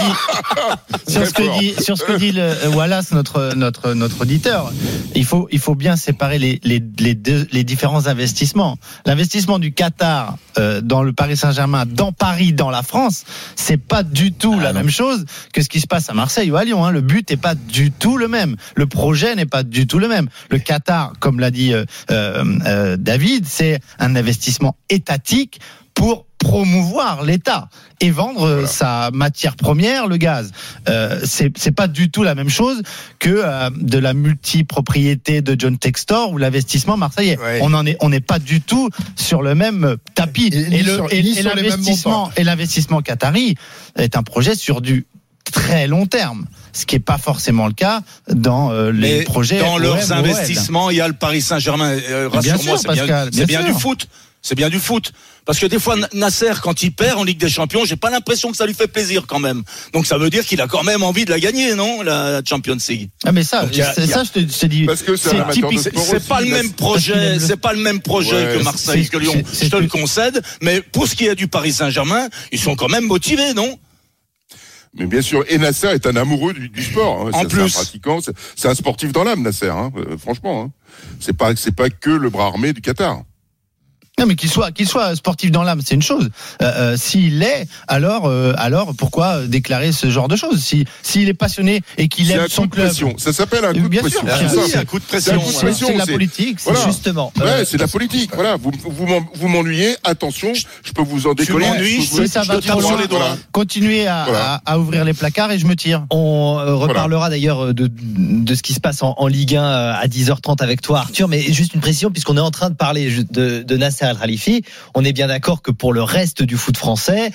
dit, sur ce que dit, sur ce que dit le, Wallace, notre, notre, notre auditeur, il faut, il faut bien séparer les, les, les deux, les différents investissements. L'investissement du Qatar, euh, dans le Paris Saint-Germain, dans Paris, dans la France, c'est pas du tout ah, la non. même chose que ce qui se passe à Marseille ou à Lyon. Hein. Le but n'est pas du tout le même. Le projet n'est pas du tout le même. Le Qatar, comme l'a dit euh, euh, David, c'est un investissement étatique pour promouvoir l'État et vendre voilà. sa matière première, le gaz. Euh, c'est, c'est pas du tout la même chose que euh, de la multipropriété de John Textor ou l'investissement marseillais. Ouais. On en est, on n'est pas du tout sur le même tapis. Et, et, le, sur, et, et l'investissement, et l'investissement qatari est un projet sur du très long terme, ce qui n'est pas forcément le cas dans euh, les Mais projets. Dans O M, leurs O L. investissements, il y a le Paris Saint-Germain. Euh, rassure-moi, sûr, c'est Pascal, bien, c'est bien, bien du foot. C'est bien du foot. Parce que des fois, Nasser, quand il perd en Ligue des Champions, j'ai pas l'impression que ça lui fait plaisir quand même. Donc ça veut dire qu'il a quand même envie de la gagner, non, la Champions League. Ah mais ça, a, c'est ça, je te, je te dis. Parce que c'est, c'est typique. C'est, c'est pas le même projet. C'est pas le même projet ouais, que Marseille, c'est, que Lyon. C'est, c'est, je te le concède. Mais pour ce qui est du Paris Saint-Germain, ils sont quand même motivés, non? Mais bien sûr, et Nasser est un amoureux du, du sport. Hein. En c'est, plus, c'est un pratiquant, c'est, c'est un sportif dans l'âme, Nasser. Hein. Euh, franchement, hein. c'est pas c'est pas que le bras armé du Qatar. Non, mais qu'il soit, qu'il soit sportif dans l'âme, c'est une chose. Euh, euh, s'il l'est, alors, euh, alors pourquoi déclarer ce genre de choses? Si, s'il est passionné et qu'il c'est aime un son coup de club, pression. Ça s'appelle un coup bien de pression. Sûr, c'est, oui, ça. un coup de pression. C'est un coup de pression. C'est de la c'est, politique, c'est voilà. justement. Ouais, euh, c'est de la politique. Voilà, vous, vous, vous m'ennuyez. Attention, je peux vous en décoller. Tu m'ennuies, je peux vous... si ça va trop loin, voilà. Continuez à, voilà. à, à ouvrir les placards et je me tire. On euh, reparlera voilà. d'ailleurs de, de ce qui se passe en, en Ligue un à dix heures trente avec toi, Arthur. Mais juste une précision, puisqu'on est en train de parler de, de Nasser El Khelaïfi, on est bien d'accord que pour le reste du foot français,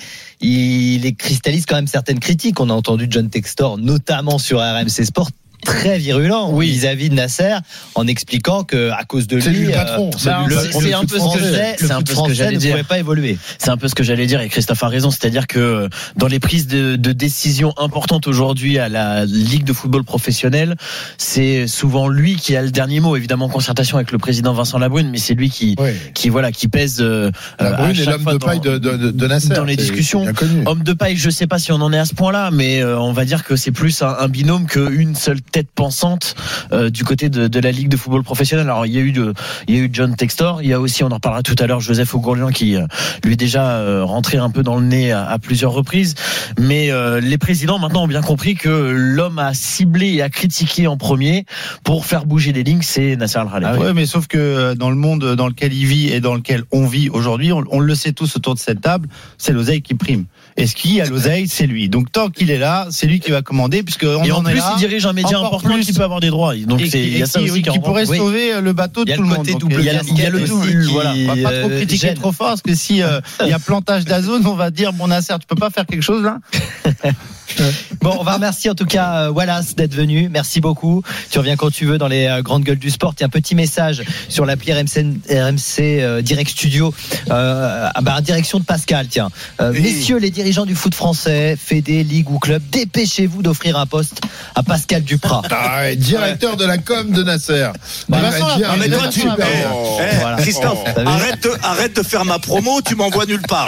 il cristallise quand même certaines critiques. On a entendu John Textor, notamment sur R M C Sport, très virulent oui. vis-à-vis de Nasser, en expliquant que à cause de lui, c'est lui le patron. Euh, bah, le, c'est, un peu ce que le c'est un foot peu français ce que j'allais ne dire. pouvait pas évoluer. C'est un peu ce que j'allais dire et Christophe a raison, c'est-à-dire que dans les prises de, de décisions importantes aujourd'hui à la Ligue de football professionnel, c'est souvent lui qui a le dernier mot, évidemment en concertation avec le président Vincent Labrune, mais c'est lui qui oui. qui voilà qui pèse. Euh, Labrune est l'homme de paille de, de, de Nasser dans les discussions. Homme de paille, je sais pas si on en est à ce point-là, mais euh, on va dire que c'est plus un, un binôme qu'une seule tête pensante. Euh, du côté de, de la Ligue de football professionnel. Alors il y a eu de, il y a eu John Textor, il y a aussi, on en reparlera tout à l'heure, Joseph Ogourlian qui euh, lui est déjà euh, rentré un peu dans le nez à, à plusieurs reprises. Mais euh, les présidents maintenant ont bien compris que l'homme à cibler et à critiquer en premier pour faire bouger les lignes, c'est Nasser El Khelaïfi. Ah oui, mais sauf que dans le monde dans lequel il vit et dans lequel on vit aujourd'hui, on, on le sait tous autour de cette table, c'est l'oseille qui prime. Et ce qui a l'oseille, c'est lui. Donc tant qu'il est là, c'est lui qui va commander, puisque on et en, en plus est là, il dirige un média important plus, qui peut avoir des droits. Donc et c'est, qui, il y a ça qui, aussi qui, qui pourrait oui. sauver le bateau de tout le, le monde. Donc, il y a, il y a le double. Voilà. On va pas trop critiquer gêne. trop fort, parce que si euh, il y a plantage d'Azone, on va dire bon Nasser, tu peux pas faire quelque chose là. Bon, on va remercier en tout cas Wallace d'être venu. Merci beaucoup. Tu reviens quand tu veux dans les grandes gueules du sport. Il y a un petit message sur l'appli R M C, R M C euh, Direct Studio, euh, bah, direction de Pascal. Tiens, euh, oui. Messieurs les dirigeants du foot français, fédé, ligue ou club, dépêchez-vous d'offrir un poste à Pascal Duprat. Ah ouais, directeur de la com de Nasser. Bah, non, mais toi, tu super. Oh. Hey, voilà. Christophe, oh. arrête, de, arrête de faire ma promo. Tu m'envoies nulle part.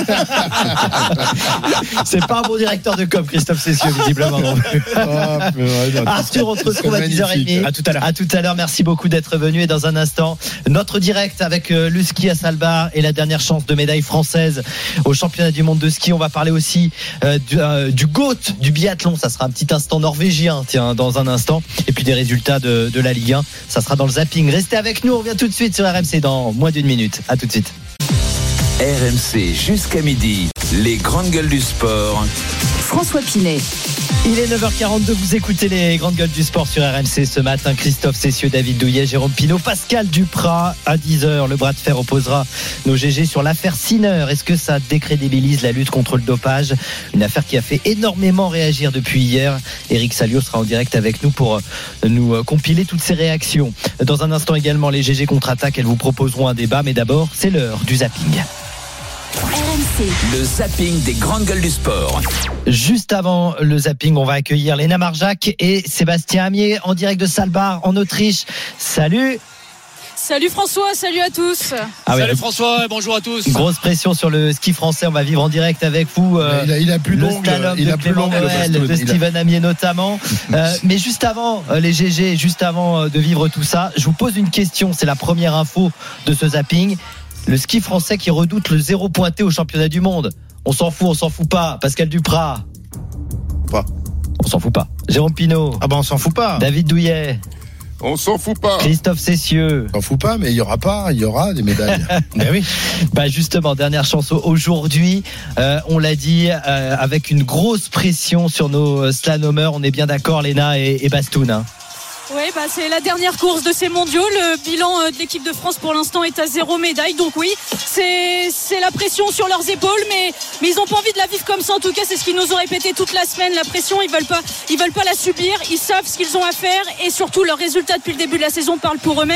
C'est pas un bon directeur de com, Christophe Cessieux, visiblement. Non plus. Oh, ouais, non, Arthur, on se retrouve à dix heures trente. À tout à l'heure. À tout à l'heure. Merci beaucoup d'être venu. Et dans un instant, notre direct avec euh, le ski à Salbar et la dernière chance de médaille française au championnat du monde de ski. On va parler aussi euh, du, euh, du GOAT du biathlon. Ça sera un petit instant norvégien, tiens, dans un instant. Et puis des résultats de, de la Ligue un. Ça sera dans le zapping. Restez avec nous. On revient tout de suite sur R M C dans moins d'une minute. À tout de suite. R M C jusqu'à midi. Les grandes gueules du sport. François Pinet. Il est neuf heures quarante-deux, vous écoutez les grandes gueules du sport sur R M C ce matin. Christophe Cessieux, David Douillet, Jérôme Pinault, Pascal Duprat. À dix heures, le bras de fer opposera nos G G sur l'affaire Sinner. Est-ce que ça décrédibilise la lutte contre le dopage? Une affaire qui a fait énormément réagir depuis hier. Eric Salio sera en direct avec nous pour nous compiler toutes ces réactions. Dans un instant également, les G G contre-attaque, elles vous proposeront un débat. Mais d'abord, c'est l'heure du zapping. R M C. Le zapping des grandes gueules du sport. Juste avant le zapping, on va accueillir Léna Marjac et Sébastien Amier en direct de Salbar en Autriche. Salut. Salut François, salut à tous. Ah ouais, salut François, bonjour à tous. Grosse pression sur le ski français, on va vivre en direct avec vous. Euh, il, a, il a plus le longue, slalom il de a plus Clément longue Noël, de, de Steven a... Amier notamment. euh, mais juste avant euh, les G G, juste avant euh, de vivre tout ça, je vous pose une question, c'est la première info de ce zapping. Le ski français qui redoute le zéro pointé au championnat du monde. On s'en fout, on s'en fout pas. Pascal Duprat. Pas. On s'en fout pas. Jérôme Pinault. Ah bah on s'en fout pas. David Douillet. On s'en fout pas. Christophe Cessieux. On s'en fout pas, mais il y aura pas, il y aura des médailles. Ben oui. Bah justement, dernière chance aujourd'hui. Euh, on l'a dit, euh, avec une grosse pression sur nos slalomers. On est bien d'accord, Léna et, et Bastoun. Hein. Oui, bah c'est la dernière course de ces mondiaux. Le bilan de l'équipe de France pour l'instant est à zéro médaille. Donc oui, c'est, c'est la pression sur leurs épaules, mais, mais ils n'ont pas envie de la vivre comme ça. En tout cas, c'est ce qu'ils nous ont répété toute la semaine. La pression, ils veulent pas, ils veulent pas la subir. Ils savent ce qu'ils ont à faire et surtout leurs résultats depuis le début de la saison parlent pour eux-mêmes.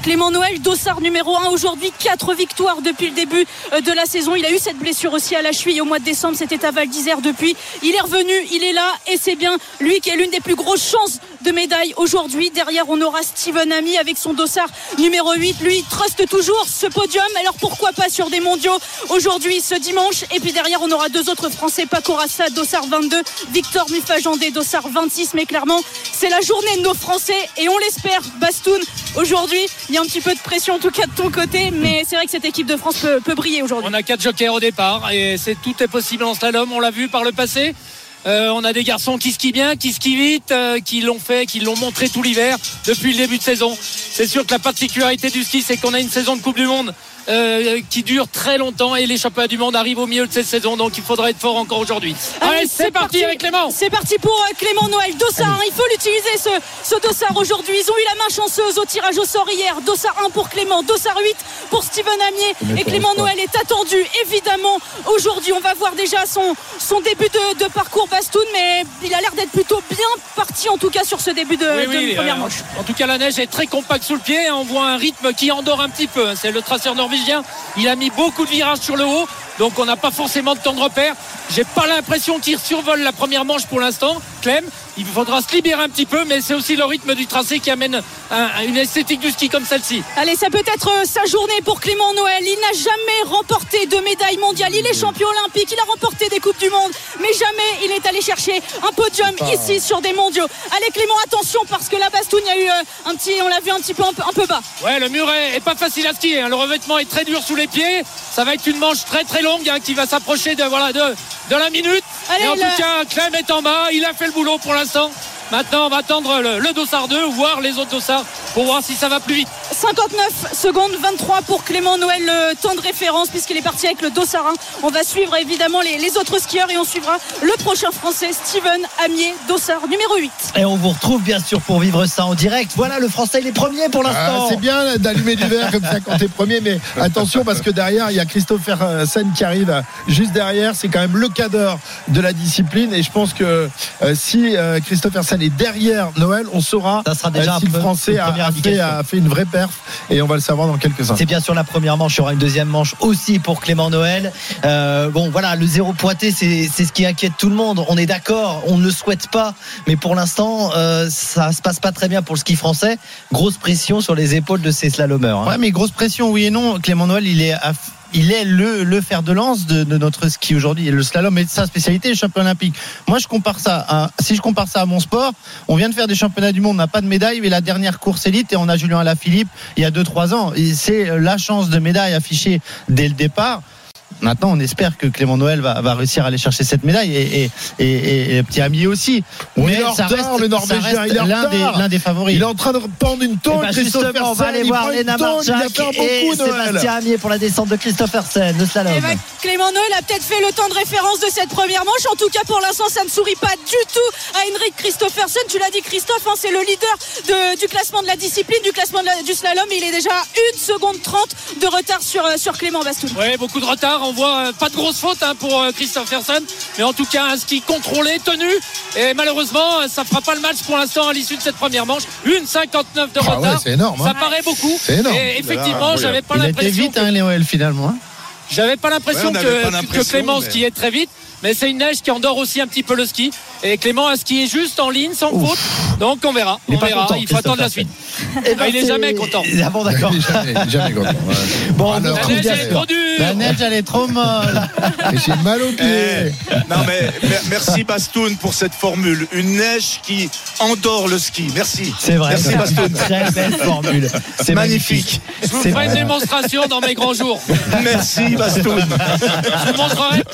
Clément Noël, dossard numéro un aujourd'hui, quatre victoires depuis le début de la saison. Il a eu cette blessure aussi à la cheville au mois de décembre, c'était à Val d'Isère depuis. Il est revenu, il est là et c'est bien lui qui a l'une des plus grosses chances de médaille aujourd'hui. Derrière, on aura Steven Amier avec son dossard numéro huit. Lui, il truste toujours ce podium. Alors pourquoi pas sur des mondiaux aujourd'hui, ce dimanche. Et puis derrière, on aura deux autres Français, Paco Rassa, dossard vingt-deux, Victor Mufajandé, dossard vingt-six. Mais clairement, c'est la journée de nos Français et on l'espère. Bastoun, aujourd'hui, il y a un petit peu de pression en tout cas de ton côté, mais c'est vrai que cette équipe de France peut, peut briller aujourd'hui. On a quatre jokers au départ et c'est, tout est possible en slalom, on l'a vu par le passé. Euh, on a des garçons qui skient bien, qui skient vite, euh, qui l'ont fait, qui l'ont montré tout l'hiver depuis le début de saison. C'est sûr que la particularité du ski, c'est qu'on a une saison de Coupe du Monde euh, qui dure très longtemps et les championnats du monde arrivent au milieu de cette saison, donc il faudra être fort encore aujourd'hui. Allez, Allez c'est, c'est parti, parti avec Clément. C'est parti pour Clément Noël, dossard. Il faut l'utiliser ce, ce dossard aujourd'hui. Ils ont eu la main chanceuse au tirage au sort hier. Dossard un pour Clément, dossard huit pour Steven Amier. Et Clément Noël est attendu évidemment aujourd'hui. On va voir déjà son, son début de, de parcours Bastoun, mais il a l'air d'être plutôt bien parti en tout cas sur ce début de, oui, oui, de première euh, manche. En tout cas, la neige est très compacte sous le pied. On voit un rythme qui endort un petit peu. C'est le traceur norvégien. Il a mis beaucoup de virages sur le haut, donc on n'a pas forcément de temps de repère. J'ai pas l'impression qu'il survole la première manche pour l'instant, Clem. Il faudra se libérer un petit peu, mais c'est aussi le rythme du tracé qui amène un, une esthétique du ski comme celle-ci. Allez, ça peut être sa journée pour Clément Noël. Il n'a jamais remporté de médaille mondiale. Il est champion olympique, il a remporté des Coupes du Monde, mais jamais il est allé chercher un podium ici sur des mondiaux. Allez Clément, attention, parce que la Bastoun, il y a eu un petit, on l'a vu un petit peu un, peu un peu bas. Ouais, le mur est, est pas facile à skier, hein. Le revêtement est très dur sous les pieds. Ça va être une manche très très longue, hein, qui va s'approcher de, voilà, de, de la minute. Allez, et en le... tout cas, Clem est en bas, il a fait le boulot pour l'instant. Maintenant, on va attendre le, le dossard deux, voir les autres dossards pour voir si ça va plus vite. cinquante-neuf secondes vingt-trois pour Clément Noël, le temps de référence puisqu'il est parti avec le dossard un. On va suivre évidemment les, les autres skieurs et on suivra le prochain Français, Steven Amier, dossard numéro huit. Et on vous retrouve bien sûr pour vivre ça en direct. Voilà, le Français, il est premier pour l'instant. Ah, c'est bien d'allumer du verre comme ça quand t'es premier, mais attention parce que derrière, il y a Christopher Sen qui arrive juste derrière. C'est quand même le cadre de la discipline et je pense que euh, si euh, Christopher Sen est derrière Noël, on saura ça sera déjà euh, si un le peu, Français a, a, fait, a fait une vraie perf et on va le savoir dans quelques instants. C'est bien sûr la première manche, il y aura une deuxième manche aussi pour Clément Noël. Euh, bon voilà, le zéro pointé, c'est, c'est ce qui inquiète tout le monde. On est d'accord, on ne le souhaite pas, mais pour l'instant, euh, ça se passe pas très bien pour le ski français. Grosse pression sur les épaules de ces slalomeurs. Hein. Ouais, mais grosse pression, oui et non. Clément Noël, il est à il est le, le fer de lance de, de notre ski aujourd'hui. Et le slalom est sa spécialité, le champion olympique. Moi, je compare ça à, si je compare ça à mon sport, on vient de faire des championnats du monde, on n'a pas de médaille, mais la dernière course élite, et on a Julien Alaphilippe il y a deux trois ans. Et c'est la chance de médaille affichée dès le départ. Maintenant, on espère que Clément Noël va, va réussir à aller chercher cette médaille et, et, et, et le petit Amier aussi. On mais est en ça retard, reste, le Norvégien, il est en l'un, des, l'un des favoris. Il est en train de prendre une tôle. Eh ben Christopher on va aller voir Léna Marjac et beaucoup, Sébastien Amier pour la descente de Christopher Sen, le slalom. Eh ben, Clément Noël a peut-être fait le temps de référence de cette première manche. En tout cas, pour l'instant, ça ne sourit pas du tout à Henrik Christophersen. Tu l'as dit, Christophe, hein, c'est le leader de, du classement de la discipline, du classement de la, du slalom. Il est déjà une seconde trente de retard sur, sur Clément Bastoun. Oui, beaucoup de retard. On voit euh, pas de grosse faute hein, pour euh, Christophersen, mais en tout cas un ski contrôlé, tenu, et malheureusement ça fera pas le match pour l'instant à l'issue de cette première manche. Une cinquante-neuf de retard, ah ouais, c'est énorme, hein. Ça paraît beaucoup. C'est énorme. Et effectivement, j'avais pas il l'impression. Il était vite, que... hein, Léoël, finalement. Hein. J'avais pas l'impression ouais, que, pas l'impression, que Clément mais... skiait très vite, mais c'est une neige qui endort aussi un petit peu le ski. Et Clément a skié juste en ligne, sans Ouf. faute. Donc on verra. Il, on verra. content, il faut attendre la suite. Et ben il est jamais content. Ah bon, d'accord. Il est jamais, jamais content. Ouais. Bon, Alors, la neige elle est trop dure. La neige elle est trop molle. Et j'ai mal aux pieds. Eh, non mais merci Bastoun pour cette formule. Une neige qui endort le ski. Merci. C'est vrai. Merci Bastoun. Très belle formule. C'est magnifique. magnifique. Je vous ferai une démonstration dans mes grands jours. Merci Bastoun. Je vous montrerai.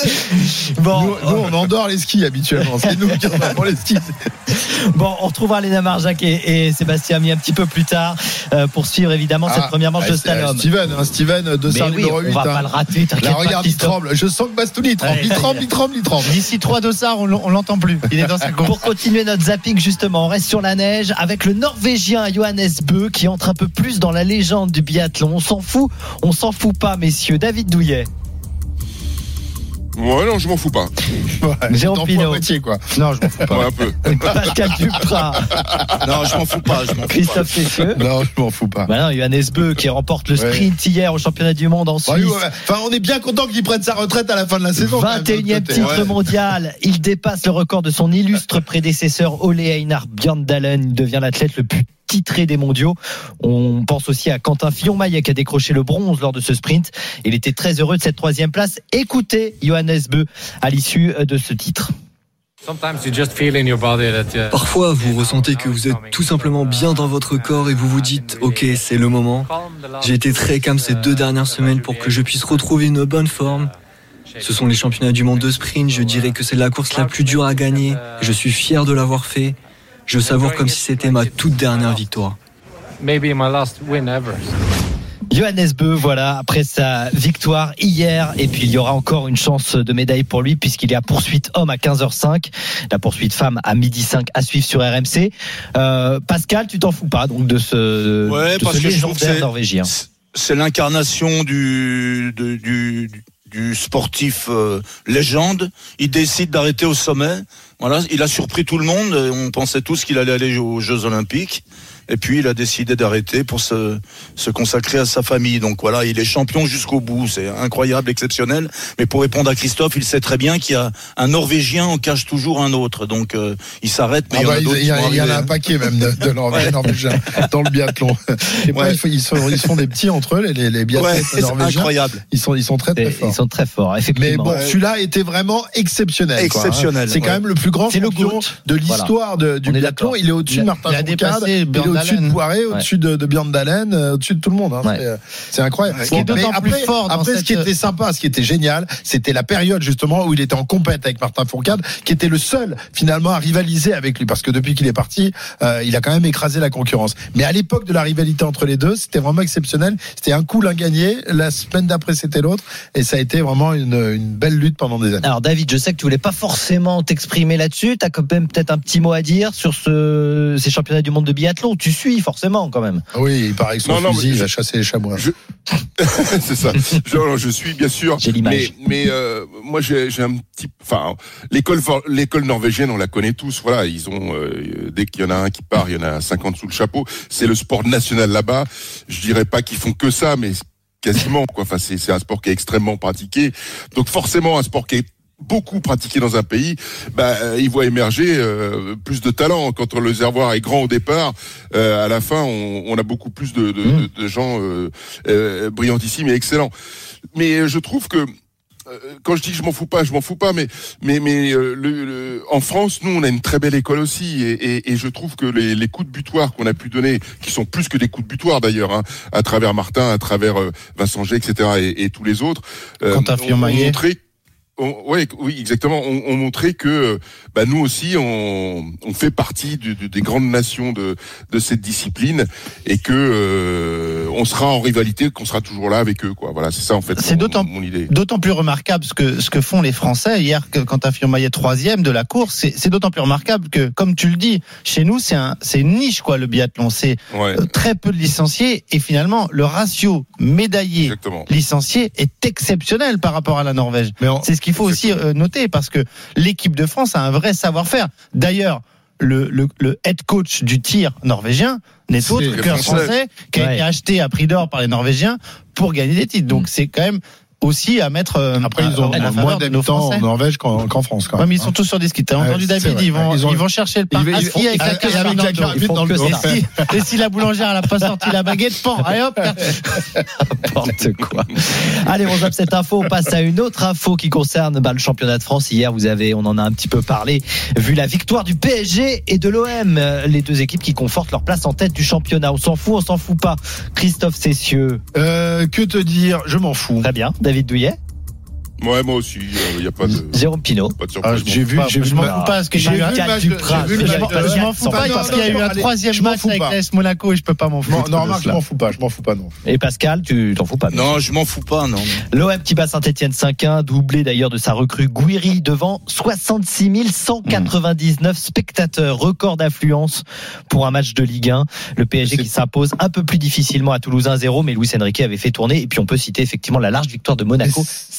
Bon, nous, nous, on endort les skis habituellement. C'est nous qui endormons les skis. Bon, on retrouvera Léna Marjac et, et Sébastien Amier un petit peu plus tard euh, pour suivre évidemment Ah, cette première manche ah, de slalom. Steven, hein, Steven, dossard Mais oui, numéro huit. on va hein. pas le rater, t'inquiète Là, pas, regarde, il Christophe. tremble. Je sens que Bastouni, il tremble. Ouais, il tremble, il tremble, il tremble. D'ici trois dossards, on l'entend plus. Il est dans sa course. Pour continuer notre zapping, justement, on reste sur la neige avec le Norvégien Johannes Bö qui entre un peu plus dans la légende du biathlon. On s'en fout, on s'en fout pas, messieurs. David Douillet. Ouais, non, je m'en fous pas. Ouais, Jérôme Pinault. Moitié, quoi. Non, je m'en fous pas. Ouais, un peu. Pascal Duprat. Non, je m'en fous pas. Je m'en fous Christophe Cessieux. Non, je m'en fous pas. Bah non, Johannes Beu qui remporte le sprint ouais. hier au championnat du monde en Suisse. Ouais, ouais. Enfin, on est bien content qu'il prenne sa retraite à la fin de la saison. vingt et unième titre ouais. mondial. Il dépasse le record de son illustre prédécesseur Ole Einar Bjørndalen. Il devient l'athlète le plus titré des mondiaux. On pense aussi à Quentin Fillon-Maillet qui a décroché le bronze lors de ce sprint. Il était très heureux de cette troisième place. Écoutez Johannes Beu à l'issue de ce titre. Parfois, vous ressentez que vous êtes tout simplement bien dans votre corps et vous vous dites « Ok, c'est le moment ». J'ai été très calme ces deux dernières semaines pour que je puisse retrouver une bonne forme. Ce sont les championnats du monde de sprint. Je dirais que c'est la course la plus dure à gagner. Je suis fier de l'avoir fait. Je savoure comme si c'était ma toute dernière victoire. Johannes Beu, voilà, après sa victoire hier, et puis il y aura encore une chance de médaille pour lui, puisqu'il y a poursuite homme à quinze heures cinq, la poursuite femme à midi cinq à suivre sur R M C. Euh, Pascal, tu t'en fous pas donc de ce, ouais, de parce ce que légendaire c'est, norvégien? C'est l'incarnation du, de, du, du sportif euh, légende. Il décide d'arrêter au sommet. Voilà, il a surpris tout le monde. On pensait tous qu'il allait aller aux Jeux Olympiques. Et puis il a décidé d'arrêter pour se, se consacrer à sa famille. Donc voilà, il est champion jusqu'au bout. C'est incroyable, exceptionnel. Mais pour répondre à Christophe, il sait très bien qu'il y a un Norvégien en cache toujours un autre. Donc euh, il s'arrête. Mais ah il y bah, en a d'autres. Il y, a, il y en a un paquet même de, de Norvégiens Norvégiens dans le biathlon. Et ouais. Pas, ils, sont, ils sont des petits entre eux, les, les biathlètes ouais, norvégiens. Incroyable. Ils sont, ils sont très très forts. Ils sont très forts, effectivement. Mais bon, ouais. celui-là était vraiment exceptionnel. Exceptionnel. Quoi, hein. C'est ouais. quand même le plus grand champion de l'histoire voilà. de, du biathlon. Il est au-dessus de Martin Fourcade, il est au-dessus de Poiré, au-dessus de, de Bjørndalen, au-dessus de tout le monde. Hein. Ouais. C'est, c'est incroyable. Ce qui est d'autant après, plus fort. Après, cette... ce qui était sympa, ce qui était génial, c'était la période justement où il était en compète avec Martin Fourcade, qui était le seul finalement à rivaliser avec lui, parce que depuis qu'il est parti, euh, il a quand même écrasé la concurrence. Mais à l'époque de la rivalité entre les deux, c'était vraiment exceptionnel. C'était un coup l'un gagné, la semaine d'après c'était l'autre, et ça a été vraiment une, une belle lutte pendant des années. Alors David, je sais que tu voulais pas forcément t'exprimer là-dessus. T'as quand même peut-être un petit mot à dire sur ce, ces championnats du monde de biathlon. Tu suis forcément quand même. Oui, il paraît que son non, fusil non, va je... chasser les chamois. Je... C'est ça. Je, je suis bien sûr. J'ai l'image. Mais, mais euh, moi j'ai, j'ai un petit. Enfin, l'école, l'école norvégienne, on la connaît tous. Voilà, ils ont euh, dès qu'il y en a un qui part, il y en a cinquante sous le chapeau. C'est le sport national là-bas. Je dirais pas qu'ils font que ça, mais quasiment quoi. Enfin, c'est, c'est un sport qui est extrêmement pratiqué. Donc forcément, un sport qui est beaucoup pratiqué dans un pays, bah, euh, il voit émerger euh, plus de talent. Quand le réservoir est grand au départ, euh, à la fin, on, on a beaucoup plus de, de, mmh. de, de gens euh, euh, brillantissimes et excellents. Mais je trouve que euh, quand je dis que je m'en fous pas, je m'en fous pas. Mais mais mais euh, le, le, en France, nous, on a une très belle école aussi, et, et, et je trouve que les, les coups de butoir qu'on a pu donner, qui sont plus que des coups de butoir d'ailleurs, hein, à travers Martin, à travers euh, Vincent Gey, et cetera, et, et tous les autres, euh, Quentin Fillon-Maillet. On, ouais, oui, exactement. On, on montrait que, bah, nous aussi, on, on fait partie du, du, des grandes nations de, de cette discipline, et que euh, on sera en rivalité, qu'on sera toujours là avec eux, quoi. Voilà, c'est ça en fait. C'est mon, d'autant, mon idée. D'autant plus remarquable ce que ce que font les Français hier, que quand Fillon-Maillet troisième de la course, c'est, c'est d'autant plus remarquable que, comme tu le dis, chez nous, c'est un, c'est une niche, quoi, le biathlon. C'est ouais. très peu de licenciés, et finalement, le ratio médaillé licencié est exceptionnel par rapport à la Norvège. Mais on... c'est ce qui Il faut aussi noter, parce que l'équipe de France a un vrai savoir-faire. D'ailleurs, le, le, le head coach du tir norvégien n'est c'est autre qu'un Français, français qui a ouais. été acheté à prix d'or par les Norvégiens pour gagner des titres. Donc c'est quand même aussi à mettre. Après, ils ont à moins d'habitants en Norvège qu'en, qu'en France. Quand même. Ouais, mais ils sont tous sur des skis. T'as entendu ouais, David, ils vont, ils, ont... ils vont chercher le pain à ski avec la carabine dans le dos. Et si la boulangère elle a pas sorti la baguette, pan, allez hop. N'importe quoi. Allez, on zappe cette info. On passe à une autre info qui concerne bah, le championnat de France. Hier, vous avez, on en a un petit peu parlé, vu la victoire du P S G et de l'O M, les deux équipes qui confortent leur place en tête du championnat. On s'en fout, on s'en fout pas. Christophe Cessieux. Euh, que te dire? Je m'en fous. Très bien. David Douillet. Ouais, moi aussi, il euh, y a pas de. Jérôme Pinault. Pas de surprise. Ah, j'ai vu, j'ai je vu. m'en fous pas parce que j'ai vu un match. Je m'en fous pas parce qu'il y a eu un troisième match avec l'A S Monaco et je peux pas m'en foutre. Non, remarque, je m'en fous pas, je m'en fous pas non. Et Pascal, tu t'en fous pas? Non, je m'en fous pas, non. L'O M qui bat Saint-Etienne cinq un, doublé d'ailleurs de sa recrue Gouiri devant soixante-six mille cent quatre-vingt-dix-neuf spectateurs, record d'affluence pour un match de Ligue un. Le P S G qui s'impose un peu plus difficilement à Toulouse un zéro, mais Luis Enrique avait fait tourner. Et puis on peut citer effectivement la large victoire de Monaco sept un.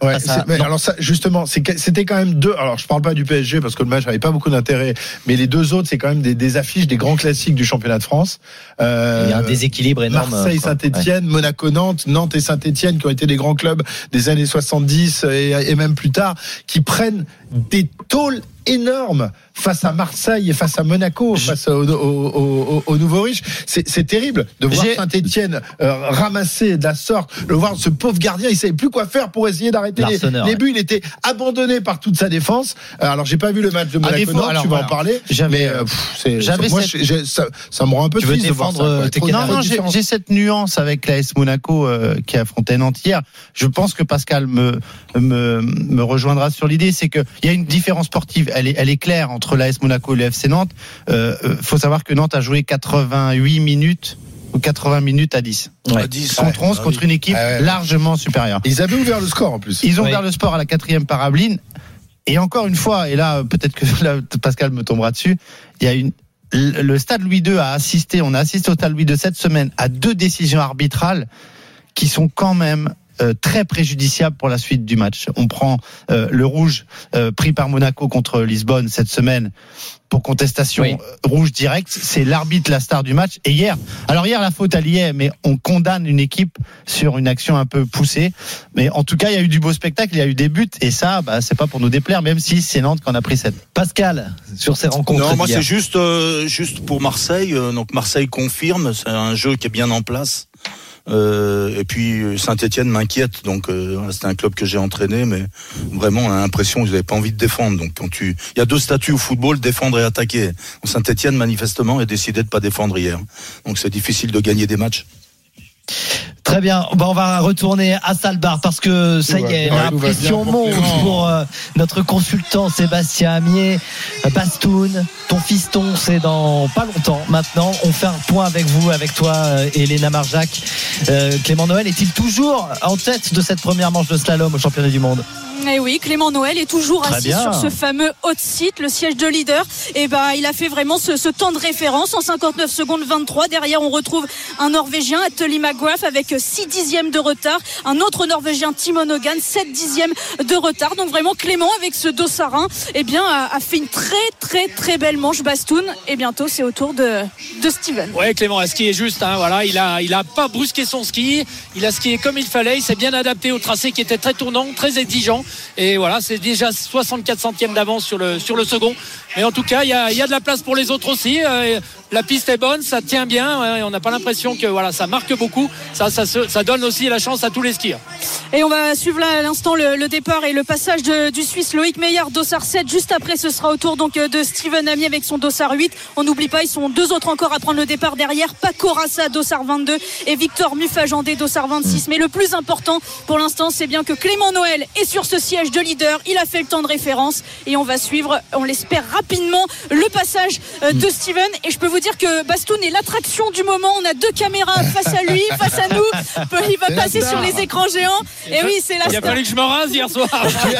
Ouais, c'est, mais alors ça, justement, c'est, c'était quand même deux. Alors, je parle pas du P S G parce que le match n'avait pas beaucoup d'intérêt, mais les deux autres, c'est quand même des, des affiches, des grands classiques du championnat de France. Euh, Il y a un déséquilibre énorme. Marseille, Saint-Etienne, ouais. Monaco, Nantes, Nantes et Saint-Etienne, qui ont été des grands clubs des années soixante-dix et, et même plus tard, qui prennent des tôles énorme face à Marseille et face à Monaco, face au, au, au, au nouveau riche. C'est, c'est terrible de voir J'ai... Saint-Etienne euh, ramasser de la sorte, le voir ce pauvre gardien, il savait plus quoi faire pour essayer d'arrêter les, les buts. Il était abandonné par toute sa défense. Alors j'ai pas vu le match de Monaco, non, tu vas voilà. en parler. J'avais, mais euh, pff, c'est, j'avais moi, cette... j'ai, ça, ça me rend un peu triste de voir ça. Quoi. Non, non, j'ai, j'ai cette nuance avec l'A S Monaco euh, qui a affronté Nantes hier. Je pense que Pascal me me, me rejoindra sur l'idée, c'est que il y a une différence sportive. Elle est, elle est claire entre l'A S Monaco et le F C Nantes. Euh, faut savoir que Nantes a joué quatre-vingt-huit minutes ou quatre-vingts minutes à dix. Ouais. À dix contre onze, ouais. contre une équipe ah ouais. largement supérieure. Ils avaient ouvert le score en plus. Ils ont oui. ouvert le score à la quatrième par Aveline. Et encore une fois, et là peut-être que là, Pascal me tombera dessus, il y a une le Stade Louis deux a assisté, on a assisté au Stade Louis deux cette semaine à deux décisions arbitrales qui sont quand même Euh, très préjudiciable pour la suite du match. On prend euh, le rouge euh, pris par Monaco contre Lisbonne cette semaine pour contestation oui. euh, rouge directe. C'est l'arbitre la star du match. Et hier, alors hier la faute elle y est, mais on condamne une équipe sur une action un peu poussée. Mais en tout cas, il y a eu du beau spectacle, il y a eu des buts et ça, bah, c'est pas pour nous déplaire, même si c'est Nantes qu'on a pris cette. Pascal, sur ces rencontres. Non, moi c'est juste, euh, juste pour Marseille. Euh, donc Marseille confirme, c'est un jeu qui est bien en place. Euh, et puis Saint-Etienne m'inquiète, donc euh, c'est un club que j'ai entraîné, mais vraiment on a l'impression qu'ils n'avaient pas envie de défendre. Donc quand tu, il y a deux statuts au football, défendre et attaquer. Saint-Etienne manifestement a décidé de pas défendre hier, donc c'est difficile de gagner des matchs. Très bien, bon, on va retourner à Salbar parce que ça y est, la pression monte pour euh, notre consultant Sébastien Amier. Bastoun, ton fiston, c'est dans pas longtemps maintenant. On fait un point avec vous, avec toi, euh, Elena Marjac. Euh, Clément Noël est-il toujours en tête de cette première manche de slalom au championnat du monde ? Eh oui, Clément Noël est toujours Très assis bien. sur ce fameux hot seat, le siège de leader. Et ben, il a fait vraiment ce, ce temps de référence en cinquante-neuf secondes vingt-trois. Derrière, on retrouve un Norvégien, Attali McGrath, avec six dixièmes de retard. Un autre Norvégien, Timon Hogan, sept dixièmes de retard. Donc vraiment, Clément, avec ce Dossarin, eh bien, a, a fait une très, très, très belle manche Bastoun. Et bientôt, c'est au tour de, de Steven. Ouais, Clément, le ski est juste, hein, voilà. Il a, il a pas brusqué son ski. Il a skié comme il fallait. Il s'est bien adapté au tracé qui était très tournant, très exigeant. Et voilà, c'est déjà soixante-quatre centièmes d'avance sur le, sur le second. Mais en tout cas, il y a, y a de la place pour les autres aussi. Euh, la piste est bonne, ça tient bien. Ouais, on n'a pas l'impression que voilà, ça marque beaucoup. Ça, ça, ça donne aussi la chance à tous les skieurs. Et on va suivre là à l'instant le, le départ et le passage de, du Suisse Loïc Meillard, dossard sept. Juste après, ce sera au tour donc de Steven Amier avec son dossard huit. On n'oublie pas, ils sont deux autres encore à prendre le départ derrière. Paco Rassa, dossard vingt-deux, et Victor Mufajandé, dossard vingt-six. Mais le plus important pour l'instant, c'est bien que Clément Noël est sur ce siège de leader. Il a fait le temps de référence et on va suivre, on l'espère rapidement, le passage de Steven. Et je peux vous dire que Bastoun est l'attraction du moment. On a deux caméras face à lui, face à nous. Il va passer sur les écrans géants. Et oui, c'est la Il a fallu que je me rase hier soir.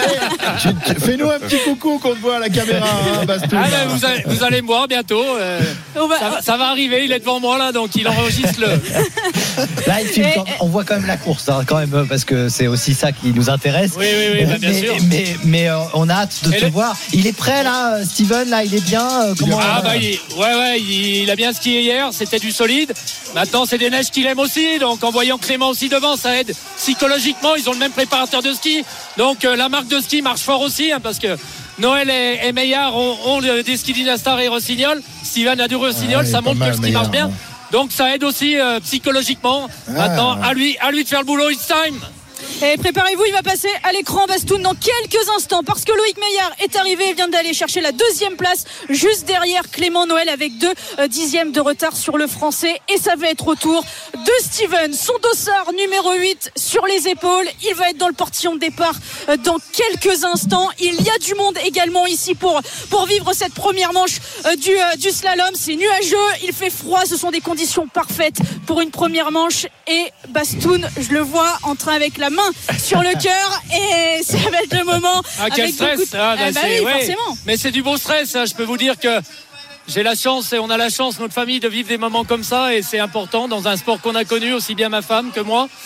tu, tu, fais-nous un petit coucou qu'on te voit à la caméra, hein, Bastoun. Ah ben, vous, allez, vous allez me voir bientôt. Euh, va... Ça, va, ça va arriver. Il est devant moi là, donc il enregistre le. Là, il filme, et... on voit quand même la course, hein, quand même, parce que c'est aussi ça qui nous intéresse. Oui, oui, oui, bah, bien mais, sûr. Mais, mais euh, on a hâte de et te le... voir. Il est prêt là, Steven. Là, il est bien. Euh, comment ah euh... bah, il... ouais, ouais, il... il a bien skié hier. C'était du solide. Maintenant, c'est des neiges qu'il aime aussi. Donc, en voyant Clément aussi devant, ça aide psychologiquement. Ils ont le même préparateur de ski. Donc, euh, la marque de ski marche fort aussi, hein, parce que Noël et, et Meillard ont, ont des skis Dynastar et Rossignol. Steven a du Rossignol. Ah, ça montre que le ski Meillard, marche bien. Non. Donc, ça aide aussi euh, psychologiquement. Ah. Maintenant, à lui, à lui de faire le boulot. It's time. Et préparez-vous, il va passer à l'écran Bastoun dans quelques instants parce que Loïc Meillard est arrivé et vient d'aller chercher la deuxième place juste derrière Clément Noël avec deux dixièmes de retard sur le français. Et ça va être au tour de Steven, son dossard numéro huit sur les épaules. Il va être dans le portillon de départ dans quelques instants. Il y a du monde également ici pour, pour vivre cette première manche du, du slalom. C'est nuageux, il fait froid, ce sont des conditions parfaites pour une première manche. Et Bastoun, je le vois en train avec la main sur le cœur et ça va être le moment. Ah, quel avec stress beaucoup de... ah, bah, ah, bah c'est, oui, ouais. forcément. Mais c'est du beau stress, hein. Je peux vous dire que j'ai la chance et on a la chance, notre famille, de vivre des moments comme ça et c'est important dans un sport qu'on a connu, aussi bien ma femme que moi.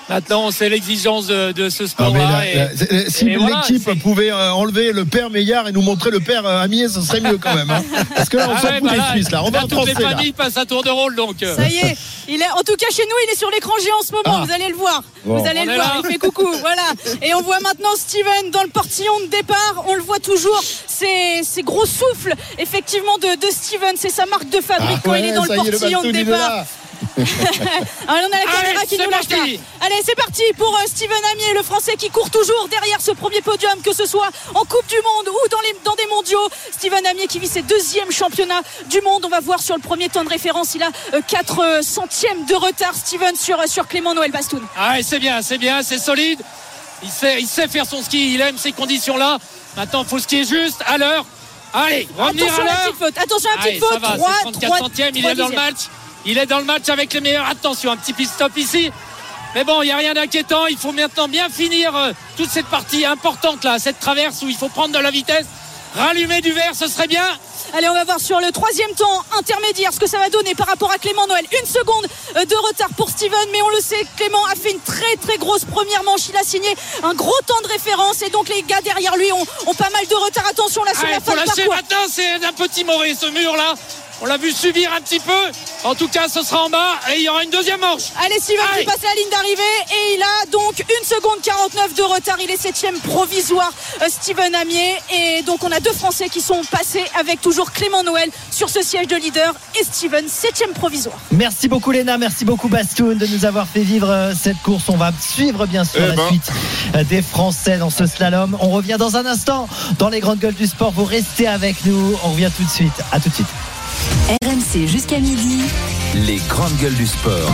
Maintenant, c'est l'exigence de, de ce sport-là. Ah, la, la, et, si et l'équipe voilà, pouvait euh, enlever le père Meillard et nous montrer le père euh, Amier, ce serait mieux quand même. Hein. Parce que là, on ah s'en ouais, fout bah des là, Suisses. Là. On va là, toutes les familles là. passent à tour de rôle. Donc. Ça y est, il est, en tout cas chez nous, il est sur l'écran géant en ce moment. Ah. Vous allez le voir. Bon. Vous allez on le voir. Là. Il fait coucou. Voilà. Et on voit maintenant Steven dans le portillon de départ. On le voit toujours. Ces, ces gros souffles, effectivement, de, de Steven. C'est sa marque de fabrique ah, quand ouais, il est dans le portillon est, le de départ. Alors on a la caméra Allez, qui nous lâche là. Allez, c'est parti pour euh, Steven Amier, le Français qui court toujours derrière ce premier podium, que ce soit en Coupe du Monde ou dans, les, dans des mondiaux. Steven Amier qui vit ses deuxièmes championnats du monde. On va voir sur le premier temps de référence, il a euh, quatre euh, centièmes de retard, Steven, sur, euh, sur Clément Noël Bastoun. Ah, c'est bien, c'est bien, c'est solide. Il sait, il sait faire son ski, il aime ces conditions-là. Maintenant, il faut skier juste à l'heure. Allez, revenir attention à l'heure. À la petite faute. Attention à la petite faute. Va, trois, trente-quatre centièmes, il est dans le match. Il est dans le match avec les meilleurs. Attention, un petit pit stop ici. Mais bon, il n'y a rien d'inquiétant. Il faut maintenant bien finir euh, toute cette partie importante là, cette traverse où il faut prendre de la vitesse. Rallumer du vert, ce serait bien. Allez, on va voir sur le troisième temps intermédiaire ce que ça va donner par rapport à Clément Noël. Une seconde de retard pour Steven, mais on le sait, Clément a fait une très très grosse première manche. Il a signé un gros temps de référence et donc les gars derrière lui ont, ont pas mal de retard. Attention là, c'est ah, la fin de parcours. Faut lâcher maintenant, c'est un petit moré ce mur là. On l'a vu subir un petit peu. En tout cas, ce sera en bas et il y aura une deuxième manche. Allez, Steven qui passe la ligne d'arrivée et il a donc une seconde quarante-neuf de retard. Il est septième provisoire, euh, Steven Amier. Et donc, on a deux Français qui sont passés avec toujours Clément Noël sur ce siège de leader et Steven, septième provisoire. Merci beaucoup, Léna. Merci beaucoup, Bastoun, de nous avoir fait vivre euh, cette course. On va suivre, bien sûr, eh la ben. suite euh, des Français dans ce slalom. On revient dans un instant dans les grandes gueules du sport. Vous restez avec nous. On revient tout de suite. À tout de suite. R M C jusqu'à midi. Les grandes gueules du sport.